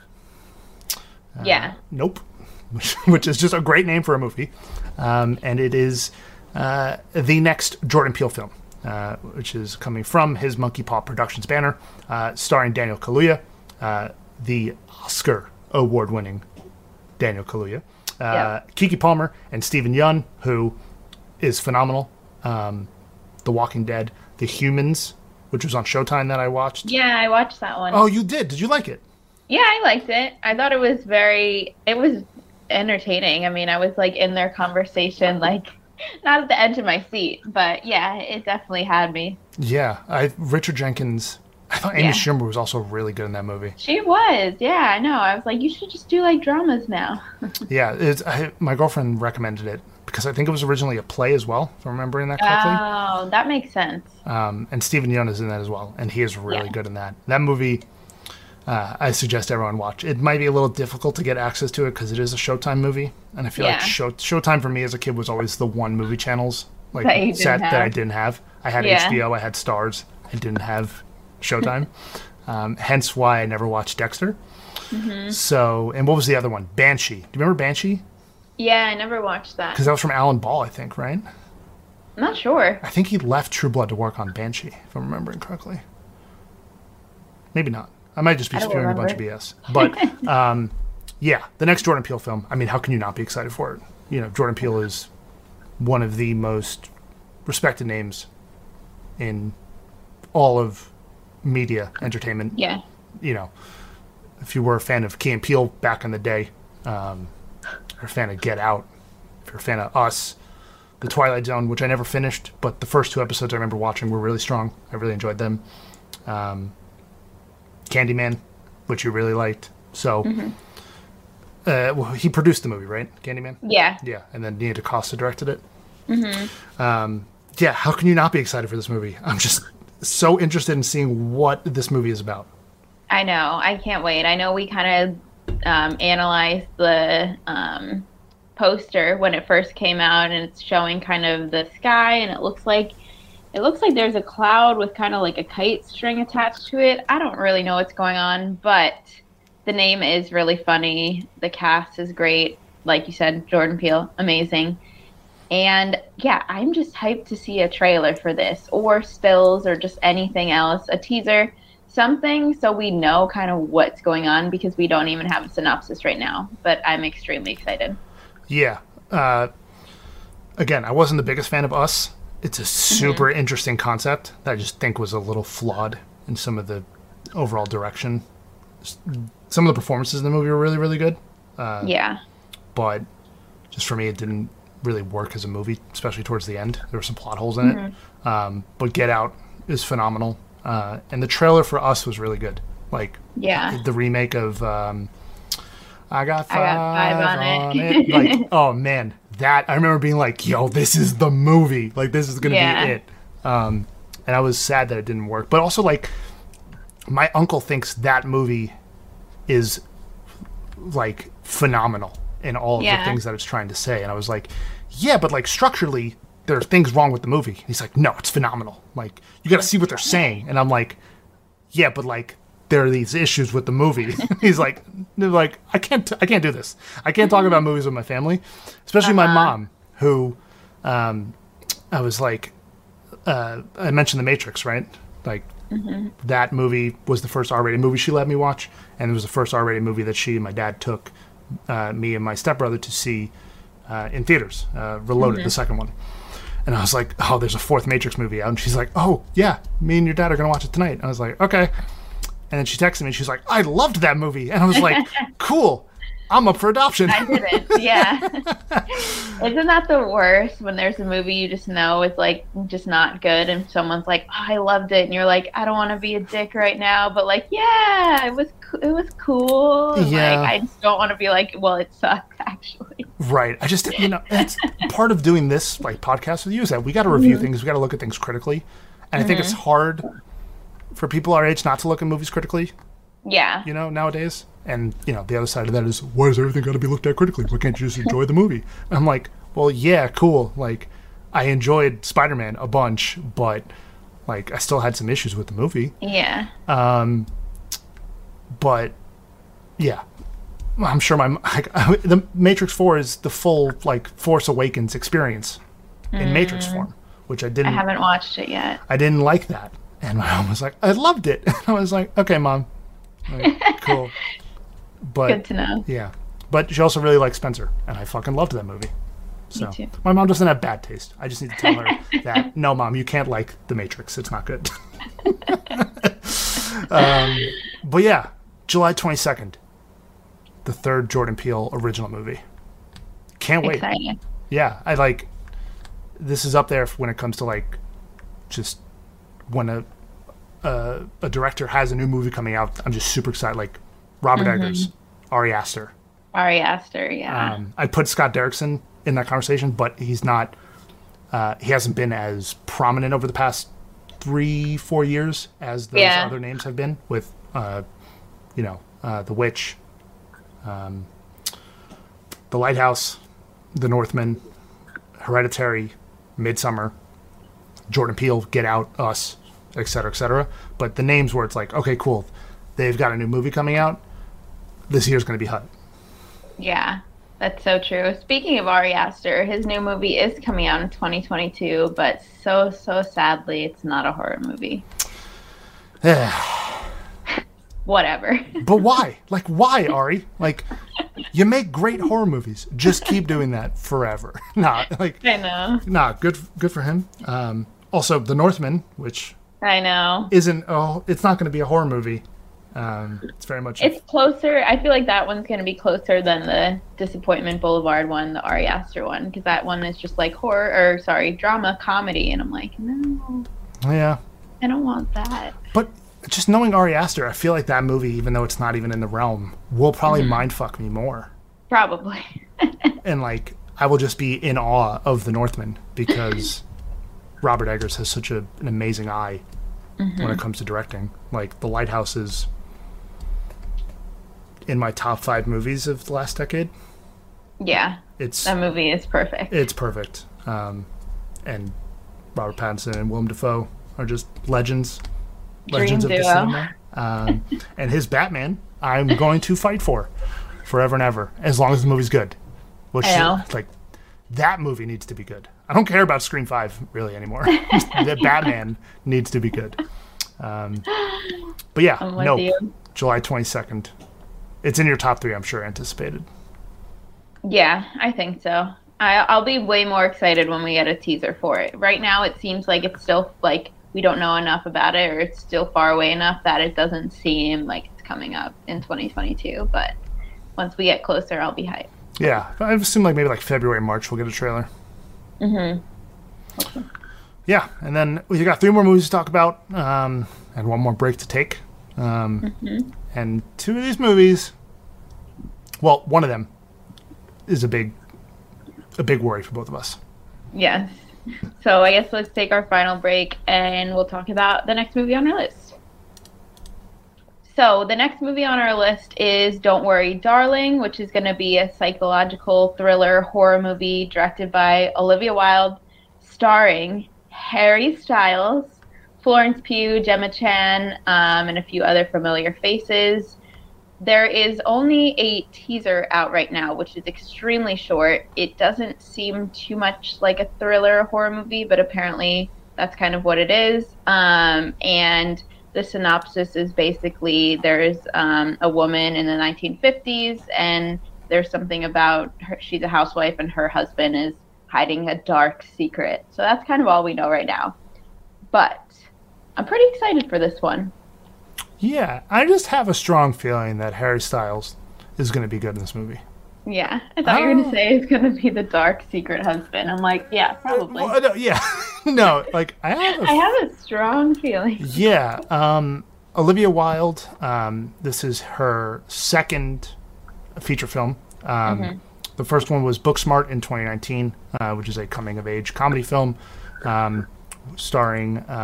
Nope. Which is just a great name for a movie. And it is the next Jordan Peele film, which is coming from his Monkey Paw Productions banner, starring Daniel Kaluuya, the Oscar award-winning Daniel Kaluuya, Keke Palmer, and Stephen Yeun, who is phenomenal. The Walking Dead, The Humans, which was on Showtime that I watched.
Yeah, I watched that one.
Oh, you did? Did you like it?
Yeah, I liked it. I thought it was entertaining. I mean, I was like in their conversation, like Not at the edge of my seat, but yeah, it definitely had me.
Yeah, Richard Jenkins. I thought Amy Schumer was also really good in that movie.
She was, yeah, I know. I was like, you should just do like dramas now.
Yeah, my girlfriend recommended it because I think it was originally a play as well, if I'm remembering that correctly.
Oh, that makes sense.
And Steven Yeun is in that as well, and he is really good in that. That movie, I suggest everyone watch. It might be a little difficult to get access to it because it is a Showtime movie, and I feel like Showtime for me as a kid was always the one movie channels that I didn't have. I had HBO, I had Stars, I didn't have Showtime. Hence why I never watched Dexter. Mm-hmm. So, and what was the other one? Banshee. Do you remember Banshee?
Yeah, I never watched that.
Because that was from Alan Ball, I think, right?
I'm not sure.
I think he left True Blood to work on Banshee, if I'm remembering correctly. Maybe not. I might just be spewing a bunch of BS. But, the next Jordan Peele film, I mean, how can you not be excited for it? You know, Jordan Peele is one of the most respected names in all of media entertainment.
Yeah.
You know, if you were a fan of Key and Peele back in the day, or a fan of Get Out, if you're a fan of Us, The Twilight Zone, which I never finished, but the first 2 episodes I remember watching were really strong. I really enjoyed them. Candyman, which you really liked. So, he produced the movie, right? Candyman?
Yeah.
Yeah, and then Nia DaCosta directed it.
Mm-hmm.
How can you not be excited for this movie? I'm just so interested in seeing what this movie is about.
I know. I can't wait. I know we kind of analyzed the poster when it first came out, and it's showing kind of the sky, and it looks like there's a cloud with kind of like a kite string attached to it. I don't really know what's going on, but the name is really funny. The cast is great. Like you said, Jordan Peele, amazing. And yeah, I'm just hyped to see a trailer for this, or stills, or just anything else, a teaser, something, so we know kind of what's going on, because we don't even have a synopsis right now. But I'm extremely excited.
Yeah. Again, I wasn't the biggest fan of Us. It's a super interesting concept that I just think was a little flawed in some of the overall direction. Some of the performances in the movie were really, really good. But just for me, it didn't really work as a movie, especially towards the end. There were some plot holes in it. But Get Out is phenomenal. And the trailer for Us was really good. Like, the remake of I Got Five on it. Like, oh man, that I remember being like, yo, this is the movie. Like, this is gonna be it. And I was sad that it didn't work. But also, like, my uncle thinks that movie is like phenomenal in all of the things that it's trying to say. And I was like, yeah, but like structurally, there are things wrong with the movie. And he's like, no, it's phenomenal. Like, you got to see what they're saying. And I'm like, yeah, but like, there are these issues with the movie. He's like, I can't do this. I can't talk about movies with my family, especially my mom, who, I was like, I mentioned The Matrix, right? Like, that movie was the first R-rated movie she let me watch, and it was the first R-rated movie that she and my dad took me and my stepbrother to see in theaters. Reloaded, the second one. And I was like, oh, there's a fourth Matrix movie out. And she's like, oh, yeah, me and your dad are going to watch it tonight. And I was like, okay. And then she texted me, and she's like, I loved that movie. And I was like, cool. I'm up for adoption.
I didn't, yeah. Isn't that the worst, when there's a movie you just know it's like just not good, and someone's like, oh, I loved it, and you're like, I don't want to be a dick right now, but like, yeah, it was cool.
Yeah.
Like, I just don't want to be like, well, it sucked actually.
Right. I just, it's part of doing this like podcast with you is that we got to review things, we got to look at things critically, and I think it's hard for people our age not to look at movies critically.
Yeah.
Nowadays. And, the other side of that is, why does everything got to be looked at critically? Why can't you just enjoy the movie? And I'm like, well, yeah, cool. Like, I enjoyed Spider-Man a bunch, but, like, I still had some issues with the movie.
Yeah.
But, yeah. I'm sure the Matrix 4 is the full, like, Force Awakens experience in Matrix form, which I haven't
watched it yet.
I didn't like that. And my mom was like, I loved it. And I was like, okay, Mom. Like, cool. But,
good to know.
Yeah. But she also really liked Spencer, and I fucking loved that movie. So
me too.
My mom doesn't have bad taste. I just need to tell her that, no, Mom, you can't like The Matrix. It's not good. But yeah, July 22nd, the third Jordan Peele original movie. Can't wait.
Exciting.
Yeah, this is up there when it comes to like just when a director has a new movie coming out. I'm just super excited. Like Robert Eggers, Ari Aster.
Ari Aster, yeah.
I'd put Scott Derrickson in that conversation, but he's not. He hasn't been as prominent over the past 3-4 years as those other names have been with, The Witch, The Lighthouse, The Northman, Hereditary, Midsummer, Jordan Peele, Get Out, Us, etc., etc. But the names where it's like, okay, cool, they've got a new movie coming out. This year's going to be hot.
Yeah, that's so true. Speaking of Ari Aster, his new movie is coming out in 2022, but so sadly, it's not a horror movie. Whatever.
But why? Like, why, Ari? Like, you make great horror movies. Just keep doing that forever. I know. Good for him. Also, The Northman, which
I know
isn't. Oh, it's not going to be a horror movie. It's very much.
It's closer. I feel like that one's going to be closer than the Disappointment Boulevard one, the Ari Aster one, because that one is just like drama comedy, and I'm like, no.
Yeah.
I don't want that.
But just knowing Ari Aster, I feel like that movie, even though it's not even in the realm, will probably mindfuck me more.
Probably.
And like, I will just be in awe of The Northman because Robert Eggers has such an amazing eye when it comes to directing. Like, The Lighthouse is in my top 5 movies of the last decade.
Yeah. That movie is perfect.
It's perfect. And Robert Pattinson and Willem Dafoe are just legends of the cinema. And his Batman, I'm going to fight for forever and ever, as long as the movie's good. Which, like, that movie needs to be good. I don't care about Scream 5 really anymore. The Batman needs to be good. But yeah, July 22nd. It's in your top 3, I'm sure, anticipated.
Yeah, I think so. I'll be way more excited when we get a teaser for it. Right now, it seems like it's still, like, we don't know enough about it, or it's still far away enough that it doesn't seem like it's coming up in 2022. But once we get closer, I'll be hyped.
Yeah, I assume like maybe like February, March, we'll get a trailer.
Okay.
Yeah, and then we got 3 more movies to talk about, and 1 more break to take. And 2 of these movies, well, one of them is a big worry for both of us.
Yes. So I guess let's take our final break and we'll talk about the next movie on our list. So the next movie on our list is Don't Worry, Darling, which is going to be a psychological thriller horror movie directed by Olivia Wilde, starring Harry Styles, Florence Pugh, Gemma Chan, and a few other familiar faces. There is only a teaser out right now, which is extremely short. It doesn't seem too much like a thriller horror movie, but apparently that's kind of what it is. And the synopsis is basically there's a woman in the 1950s, and there's something about her. She's a housewife, and her husband is hiding a dark secret. So that's kind of all we know right now. But I'm pretty excited for this one.
Yeah, I just have a strong feeling that Harry Styles is going to be good in this movie.
Yeah, I thought you were going to say it's going to be the dark secret husband. I'm like, yeah, probably.
No, like I
have a strong feeling.
Yeah, Olivia Wilde. This is her second feature film. The first one was Booksmart in 2019, which is a coming-of-age comedy film starring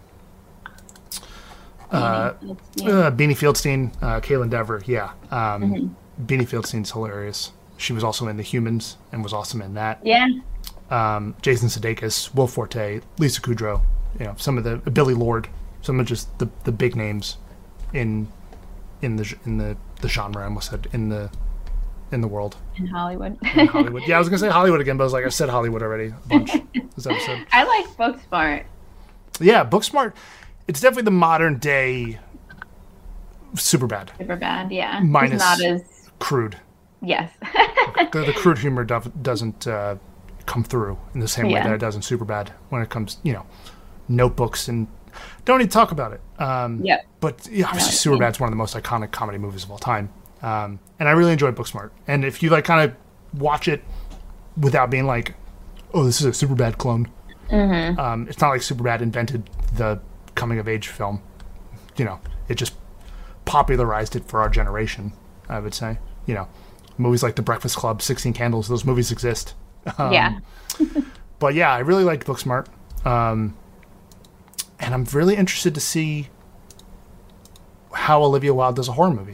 Beanie Fieldstein, Caitlin Dever. Yeah. Beanie Fieldstein's hilarious. She was also in The Humans and was awesome in that.
Yeah.
Jason Sudeikis, Will Forte, Lisa Kudrow, some of the Billy Lord, some of just the big names in the genre. I almost said in the world.
In Hollywood.
In Hollywood. Yeah, I was gonna say Hollywood again, but I was like, I said Hollywood already a bunch this episode.
I like Booksmart.
Yeah, Booksmart. It's definitely the modern day Superbad.
Superbad, yeah.
Minus
it's not as
crude.
Yes.
the crude humor doesn't come through in the same way that it does in Superbad when it comes, notebooks and don't need to talk about it. But obviously Superbad's one of the most iconic comedy movies of all time. And I really enjoyed Booksmart. And if you kind of watch it without being like, oh, this is a Superbad clone. Mm-hmm. It's not like Superbad invented the coming-of-age film. You know, it just popularized it for our generation, I would say. You know, movies like The Breakfast Club, 16 Candles, those movies exist.
Yeah.
But yeah, I really liked Booksmart. And I'm really interested to see how Olivia Wilde does a horror movie.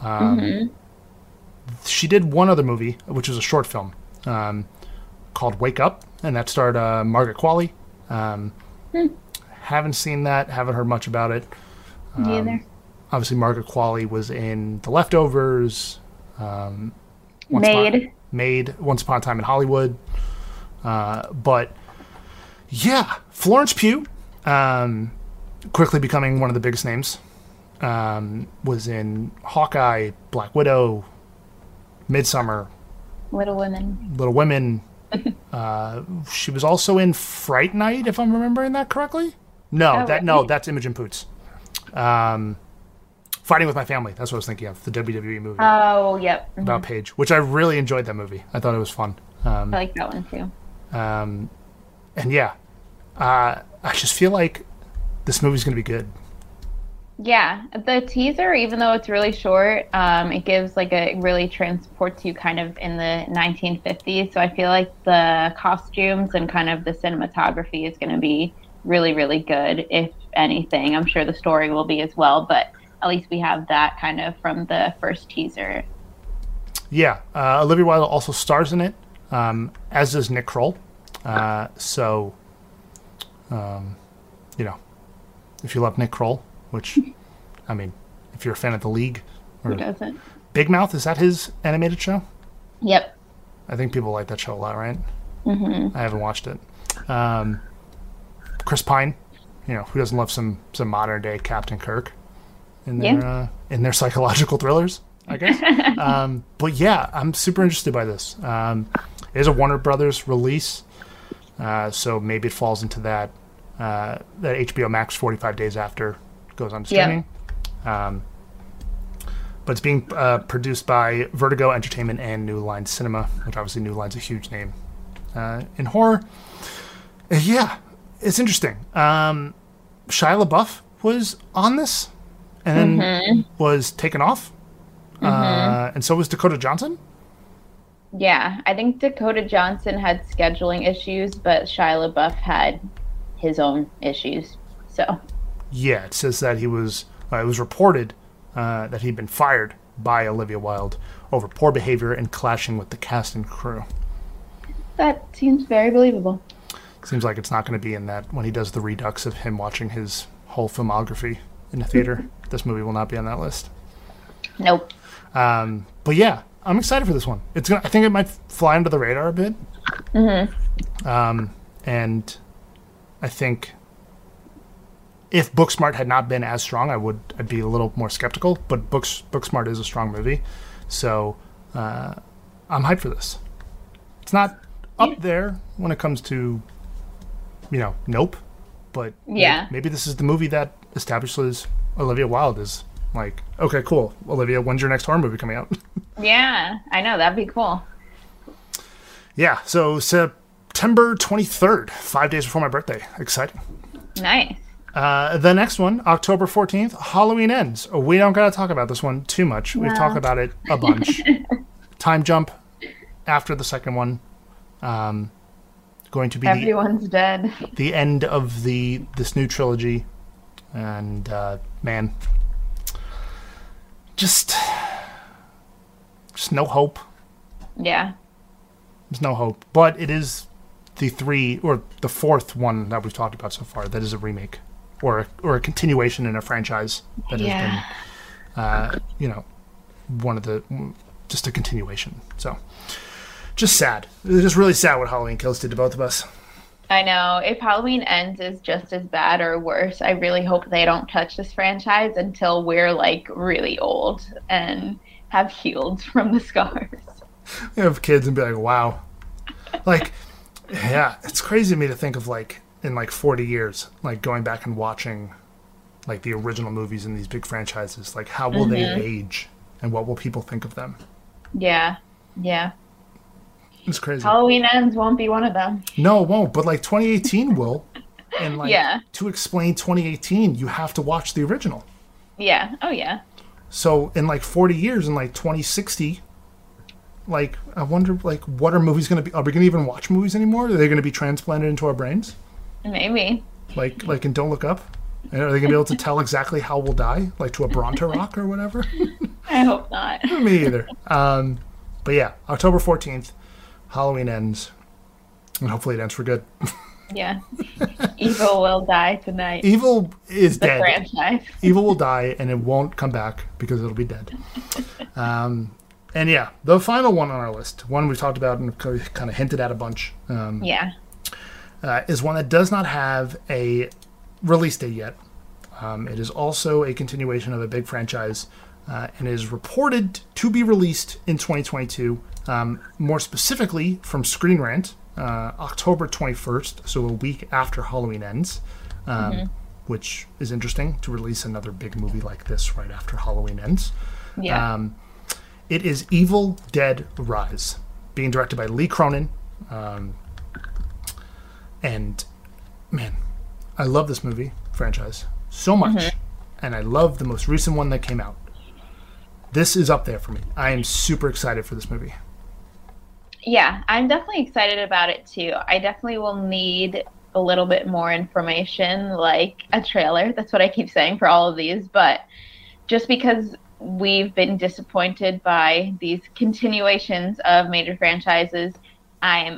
She did one other movie, which was a short film, called Wake Up, and that starred Margaret Qualley. Haven't seen that, haven't heard much about it.
Neither.
Obviously, Margaret Qualley was in The Leftovers.
Made.
Once Upon a Time in Hollywood. But, yeah, Florence Pugh, quickly becoming one of the biggest names, was in Hawkeye, Black Widow, Midsummer,
Little Women.
She was also in Fright Night, if I'm remembering that correctly. That's Imogen Poots. Fighting with My Family. That's what I was thinking of. The WWE movie.
Oh, yep.
About Paige, which I really enjoyed that movie. I thought it was fun.
I like that one too.
And yeah, I just feel like this movie's going to be good.
Yeah, the teaser, even though it's really short, it gives really transports you kind of in the 1950s. So I feel like the costumes and kind of the cinematography is going to be really, really good, if anything. I'm sure the story will be as well, but at least we have that kind of from the first teaser. Yeah,
Olivia Wilde also stars in it, as does Nick Kroll. You know, if you love Nick Kroll, which, I mean, if you're a fan of The League.
Who doesn't?
Big Mouth, is that his animated show?
Yep.
I think people like that show a lot, right?
Mm-hmm.
I haven't watched it. Chris Pine, you know, who doesn't love some modern day Captain Kirk in their psychological thrillers, I guess. But yeah, I'm super interested by this. It is a Warner Brothers release, so maybe it falls into that HBO Max 45 days after goes on streaming. But it's being produced by Vertigo Entertainment and New Line Cinema, which obviously New Line's a huge name in horror. Yeah, it's interesting. Shia LaBeouf was on this and then was taken off. And so was Dakota Johnson.
Yeah, I think Dakota Johnson had scheduling issues, but Shia LaBeouf had his own issues. So
yeah, it says that he was. It was reported that he'd been fired by Olivia Wilde over poor behavior and clashing with the cast and crew.
That seems very believable.
Seems like it's not going to be in that when he does the redux of him watching his whole filmography in the theater. This movie will not be on that list.
Nope.
But yeah, I'm excited for this one. I think it might fly under the radar a bit. And I think if Booksmart had not been as strong, I'd be a little more skeptical. But Booksmart is a strong movie, so I'm hyped for this. It's not up there when it comes to, Nope, but
yeah,
maybe this is the movie that establishes Olivia Wilde as like, okay, cool, Olivia, when's your next horror movie coming out?
Yeah, I know, that'd be cool.
Yeah, so September 23rd, 5 days before my birthday. Exciting.
Nice.
The next one, October 14th, Halloween Ends. We don't got to talk about this one too much. We've talked about it a bunch. Time jump after the second one. Going to be
everyone's dead.
The end of this new trilogy. And, man, just no hope.
Yeah.
There's no hope. But it is the fourth one that we've talked about so far that is a remake or a continuation in a franchise that has been, just a continuation. So, just sad. It's just really sad what Halloween Kills did to both of us.
I know. If Halloween Ends is just as bad or worse, I really hope they don't touch this franchise until we're really old and have healed from the scars.
We have kids and be like, wow. Yeah, it's crazy to me to think of in 40 years, going back and watching the original movies in these big franchises. How will they age and what will people think of them?
Yeah. Yeah.
It's crazy.
Halloween Ends won't be one of them.
No, it won't. But like 2018 will. And like
Yeah.
to explain 2018, you have to watch the original.
Yeah. Oh, yeah.
So in like 40 years, in like 2060, like I wonder, like what are movies going to be? Are we going to even watch movies anymore? Are they going to be transplanted into our brains?
Maybe.
Like in Don't Look Up? And are they going to be able to tell exactly how we'll die? Like to a Bronte rock or whatever?
I hope not.
Me either. But yeah, October 14th, Halloween Ends. And hopefully it ends for good.
Yeah. Evil will die tonight.
Evil is
The
dead.
franchise.
Evil will die and it won't come back because it'll be dead. And yeah, the final one on our list, one we've talked about and kind of hinted at a bunch,
Yeah.
is one that does not have a release date yet. It is also a continuation of a big franchise and is reported to be released in 2022, more specifically from Screen Rant, October 21st, so a week after Halloween Ends, which is interesting to release another big movie like this right after Halloween Ends.
Yeah.
It is Evil Dead Rise, being directed by Lee Cronin. And man, I love this movie franchise so much. And I love the most recent one that came out. This is up there for me. I am super excited for this movie.
Yeah, I'm definitely excited about it too. I definitely will need a little bit more information, like a trailer. That's what I keep saying for all of these. But just because we've been disappointed by these continuations of major franchises, I am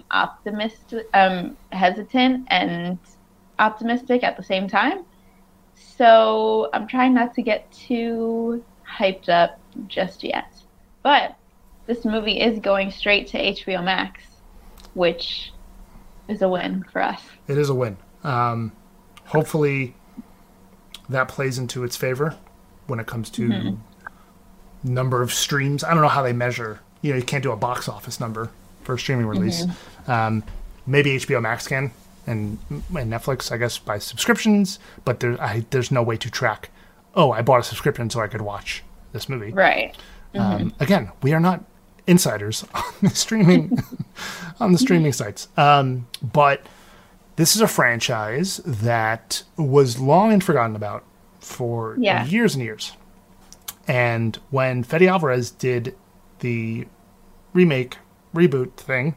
hesitant and optimistic at the same time. So I'm trying not to get too hyped up just yet. But this movie is going straight to HBO Max, which is a win for us.
It is a win. Hopefully that plays into its favor when it comes to number of streams. I don't know how they measure. You can't do a box office number for a streaming release. Maybe HBO Max can, and Netflix, I guess, by subscriptions. But there's no way to track. Oh, I bought a subscription so I could watch this movie.
Right.
Again, we are not insiders on the streaming sites. But this is a franchise that was long and forgotten about for years and years. And when Fede Alvarez did the reboot thing,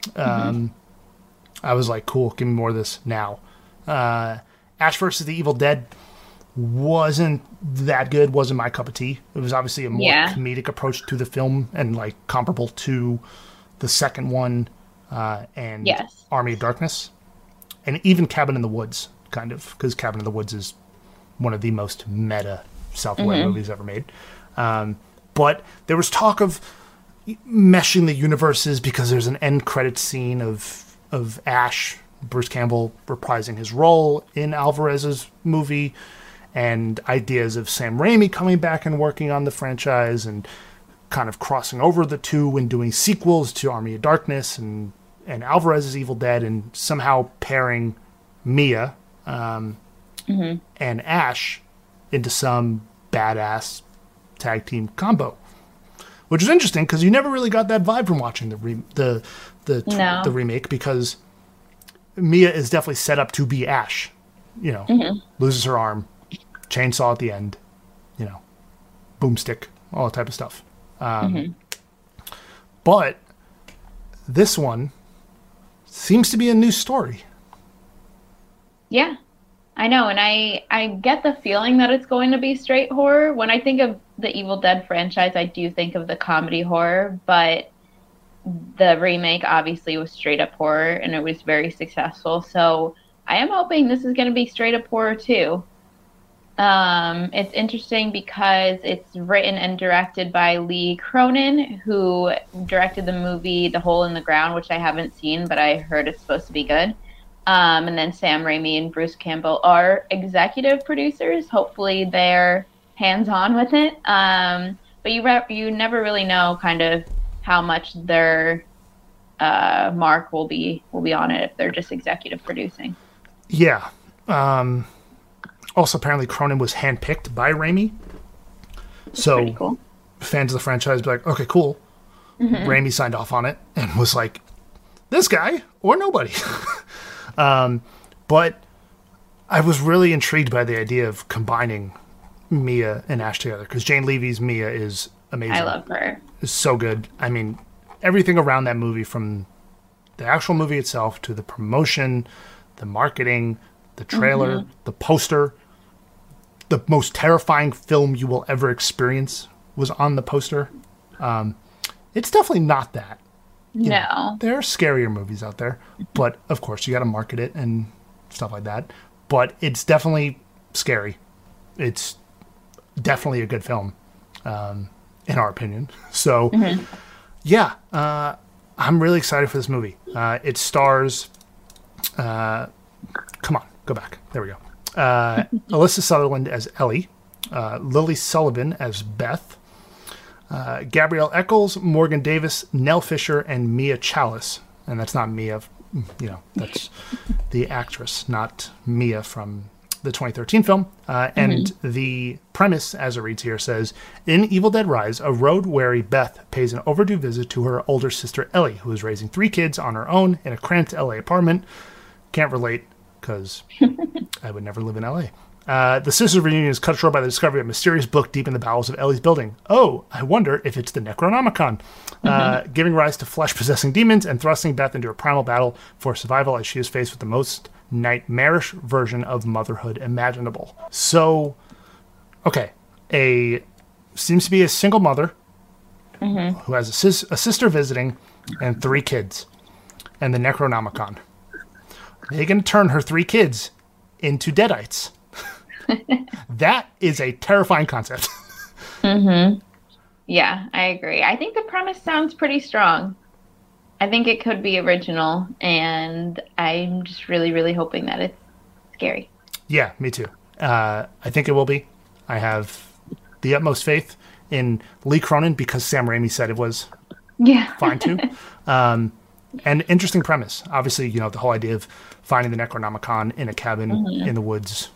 I was like, cool, give me more of this now. Ash vs. the Evil Dead wasn't that good, wasn't my cup of tea. It was obviously a more comedic approach to the film and like comparable to the second one and Army of Darkness. And even Cabin in the Woods, kind of, because Cabin in the Woods is one of the most meta self-aware movies ever made. But there was talk of meshing the universes because there's an end credit scene of Ash, Bruce Campbell, reprising his role in Alvarez's movie, and ideas of Sam Raimi coming back and working on the franchise and kind of crossing over the two and doing sequels to Army of Darkness and Alvarez's Evil Dead, and somehow pairing Mia and Ash into some badass tag team combo, which is interesting because you never really got that vibe from watching the remake, because Mia is definitely set up to be Ash. Loses her arm, chainsaw at the end, boomstick, all that type of stuff. But this one seems to be a new story.
Yeah, I know. And I get the feeling that it's going to be straight horror. When I think of the Evil Dead franchise, I do think of the comedy horror, but the remake obviously was straight up horror and it was very successful. So I am hoping this is going to be straight up horror too. It's interesting because it's written and directed by Lee Cronin, who directed the movie The Hole in the Ground, which I haven't seen, but I heard it's supposed to be good. And then Sam Raimi and Bruce Campbell are executive producers. Hopefully they're hands-on with it. But you never really know kind of how much their mark will be on it if they're just executive producing.
Yeah. Also, apparently, Cronin was handpicked by Raimi. So,
cool.
Fans of the franchise be like, okay, cool. Raimi signed off on it and was like, this guy or nobody. But I was really intrigued by the idea of combining Mia and Ash together, because Jane Levy's Mia is amazing.
I love her.
It's so good. I mean, everything around that movie, from the actual movie itself to the promotion, the marketing, the trailer, the poster, the most terrifying film you will ever experience was on the poster. It's definitely not that. You know, there are scarier movies out there, but of course you got to market it and stuff like that. But it's definitely scary. It's definitely a good film, in our opinion. So, yeah, I'm really excited for this movie. It stars, come on, go back. There we go. Alyssa Sutherland as Ellie, Lily Sullivan as Beth, Gabrielle Eccles, Morgan Davis, Nell Fisher, and Mia Chalice. And that's not Mia, that's the actress, not Mia from the 2013 film. And the premise, as it reads here, says, in Evil Dead Rise, a road-weary Beth pays an overdue visit to her older sister Ellie, who is raising 3 kids on her own in a cramped LA apartment. Can't relate, because I would never live in LA. The sisters' reunion is cut short by the discovery of a mysterious book deep in the bowels of Ellie's building. Oh, I wonder if it's the Necronomicon. Giving rise to flesh-possessing demons and thrusting Beth into a primal battle for survival as she is faced with the most nightmarish version of motherhood imaginable. So, okay, seems to be a single mother who has a sister visiting and 3 kids, and the Necronomicon. They're going to turn her 3 kids into Deadites. That is a terrifying concept.
Yeah, I agree. I think the premise sounds pretty strong. I think it could be original, and I'm just really, really hoping that it's scary. Yeah,
me too. I think it will be. I have the utmost faith in Lee Cronin because Sam Raimi said it was fine too. And interesting premise. Obviously, the whole idea of finding the Necronomicon in a cabin in the woods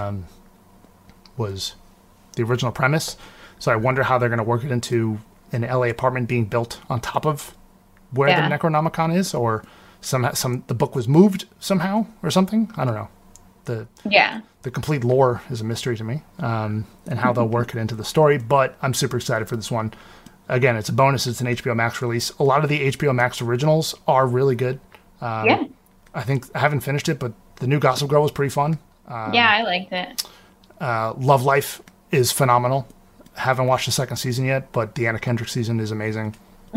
was the original premise. So I wonder how they're going to work it into an LA apartment being built on top of where the Necronomicon is, or the book was moved somehow or something. I don't know. The complete lore is a mystery to me, and how they'll work it into the story. But I'm super excited for this one. Again, it's a bonus. It's an HBO Max release. A lot of the HBO Max originals are really good. I think I haven't finished it, but the new Gossip Girl was pretty fun.
I liked it.
Love Life is phenomenal. Haven't watched the 2nd season yet, but the Anna Kendrick season is amazing.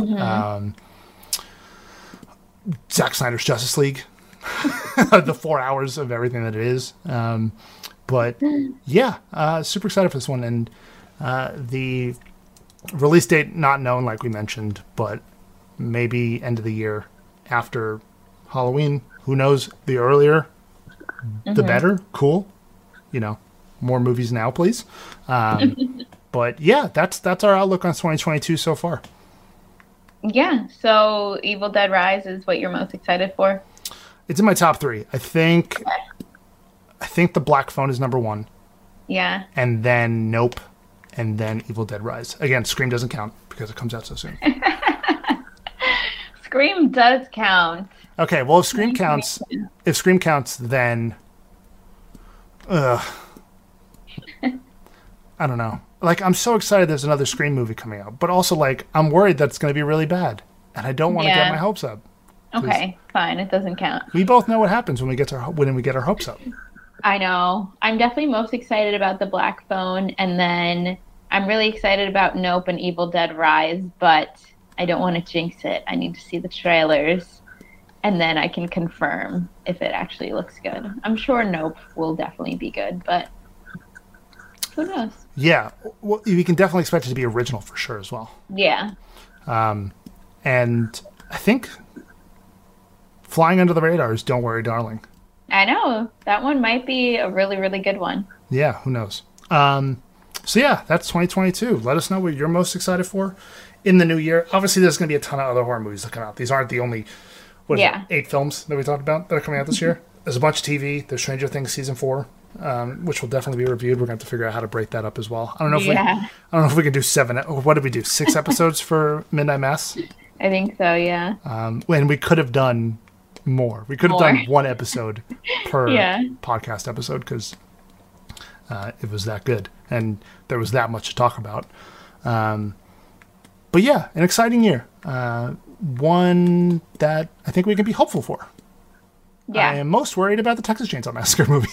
Zack Snyder's Justice League. The 4 hours of everything that it is. But yeah, super excited for this one. And the release date not known, like we mentioned, but maybe end of the year after Halloween. Who knows? The earlier, the better. Cool. More movies now, please. But yeah, that's our outlook on 2022 so far.
Yeah. So Evil Dead Rise is what you're most excited for?
It's in my top 3. I think The Black Phone is number 1.
Yeah.
And then Nope. And then Evil Dead Rise. Again, Scream doesn't count because it comes out so soon.
Scream does count.
Okay, well, if Scream counts, then I don't know. Like, I'm so excited there's another Scream movie coming out, but also, like, I'm worried that it's going to be really bad, and I don't want to get my hopes up.
Okay, fine. It doesn't count.
We both know what happens when we get our hopes up.
I know. I'm definitely most excited about The Black Phone, and then I'm really excited about Nope and Evil Dead Rise, but I don't want to jinx it. I need to see the trailers, and then I can confirm if it actually looks good. I'm sure Nope will definitely be good, but who knows?
Yeah, well, we can definitely expect it to be original for sure as well.
Yeah.
And I think flying under the radar is Don't Worry, Darling.
I know. That one might be a really, really good one.
Yeah, who knows? So yeah, that's 2022. Let us know what you're most excited for in the new year. Obviously, there's going to be a ton of other horror movies that come out. These aren't the only 8 films that we talked about that are coming out this year. There's a bunch of TV. There's Stranger Things Season 4. Which will definitely be reviewed. We're going to have to figure out how to break that up as well. I don't know if we can do 7. What did we do? 6 episodes for Midnight Mass?
I think so, yeah.
And we could have done more. We could have done one episode per podcast episode because it was that good and there was that much to talk about. But yeah, an exciting year. One that I think we can be hopeful for.
Yeah.
I am most worried about the Texas Chainsaw Massacre movie.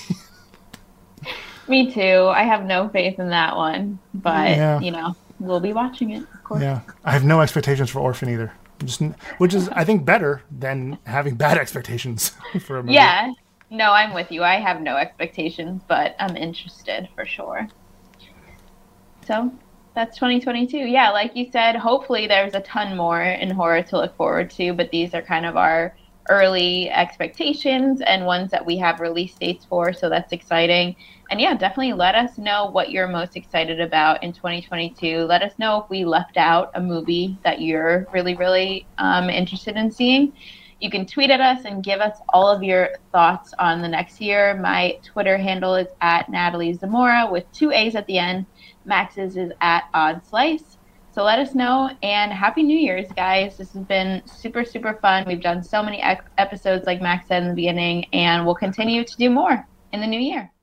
Me too. I have no faith in that one, but you know, we'll be watching it, of course.
Yeah, I have no expectations for Orphan either, which is I think better than having bad expectations for a movie.
Yeah, no, I'm with you. I have no expectations, but I'm interested for sure. So that's 2022. Yeah, like you said, hopefully there's a ton more in horror to look forward to, but these are kind of our early expectations and ones that we have release dates for, so that's exciting. And yeah, definitely let us know what you're most excited about in 2022. Let us know if we left out a movie that you're really, really interested in seeing. You can tweet at us and give us all of your thoughts on the next year. My Twitter handle is at Natalie Zamora with 2 A's at the end. Max's is at Odd Slice. So let us know, and Happy New Year's, guys. This has been super, super fun. We've done so many episodes, like Max said in the beginning, and we'll continue to do more in the new year.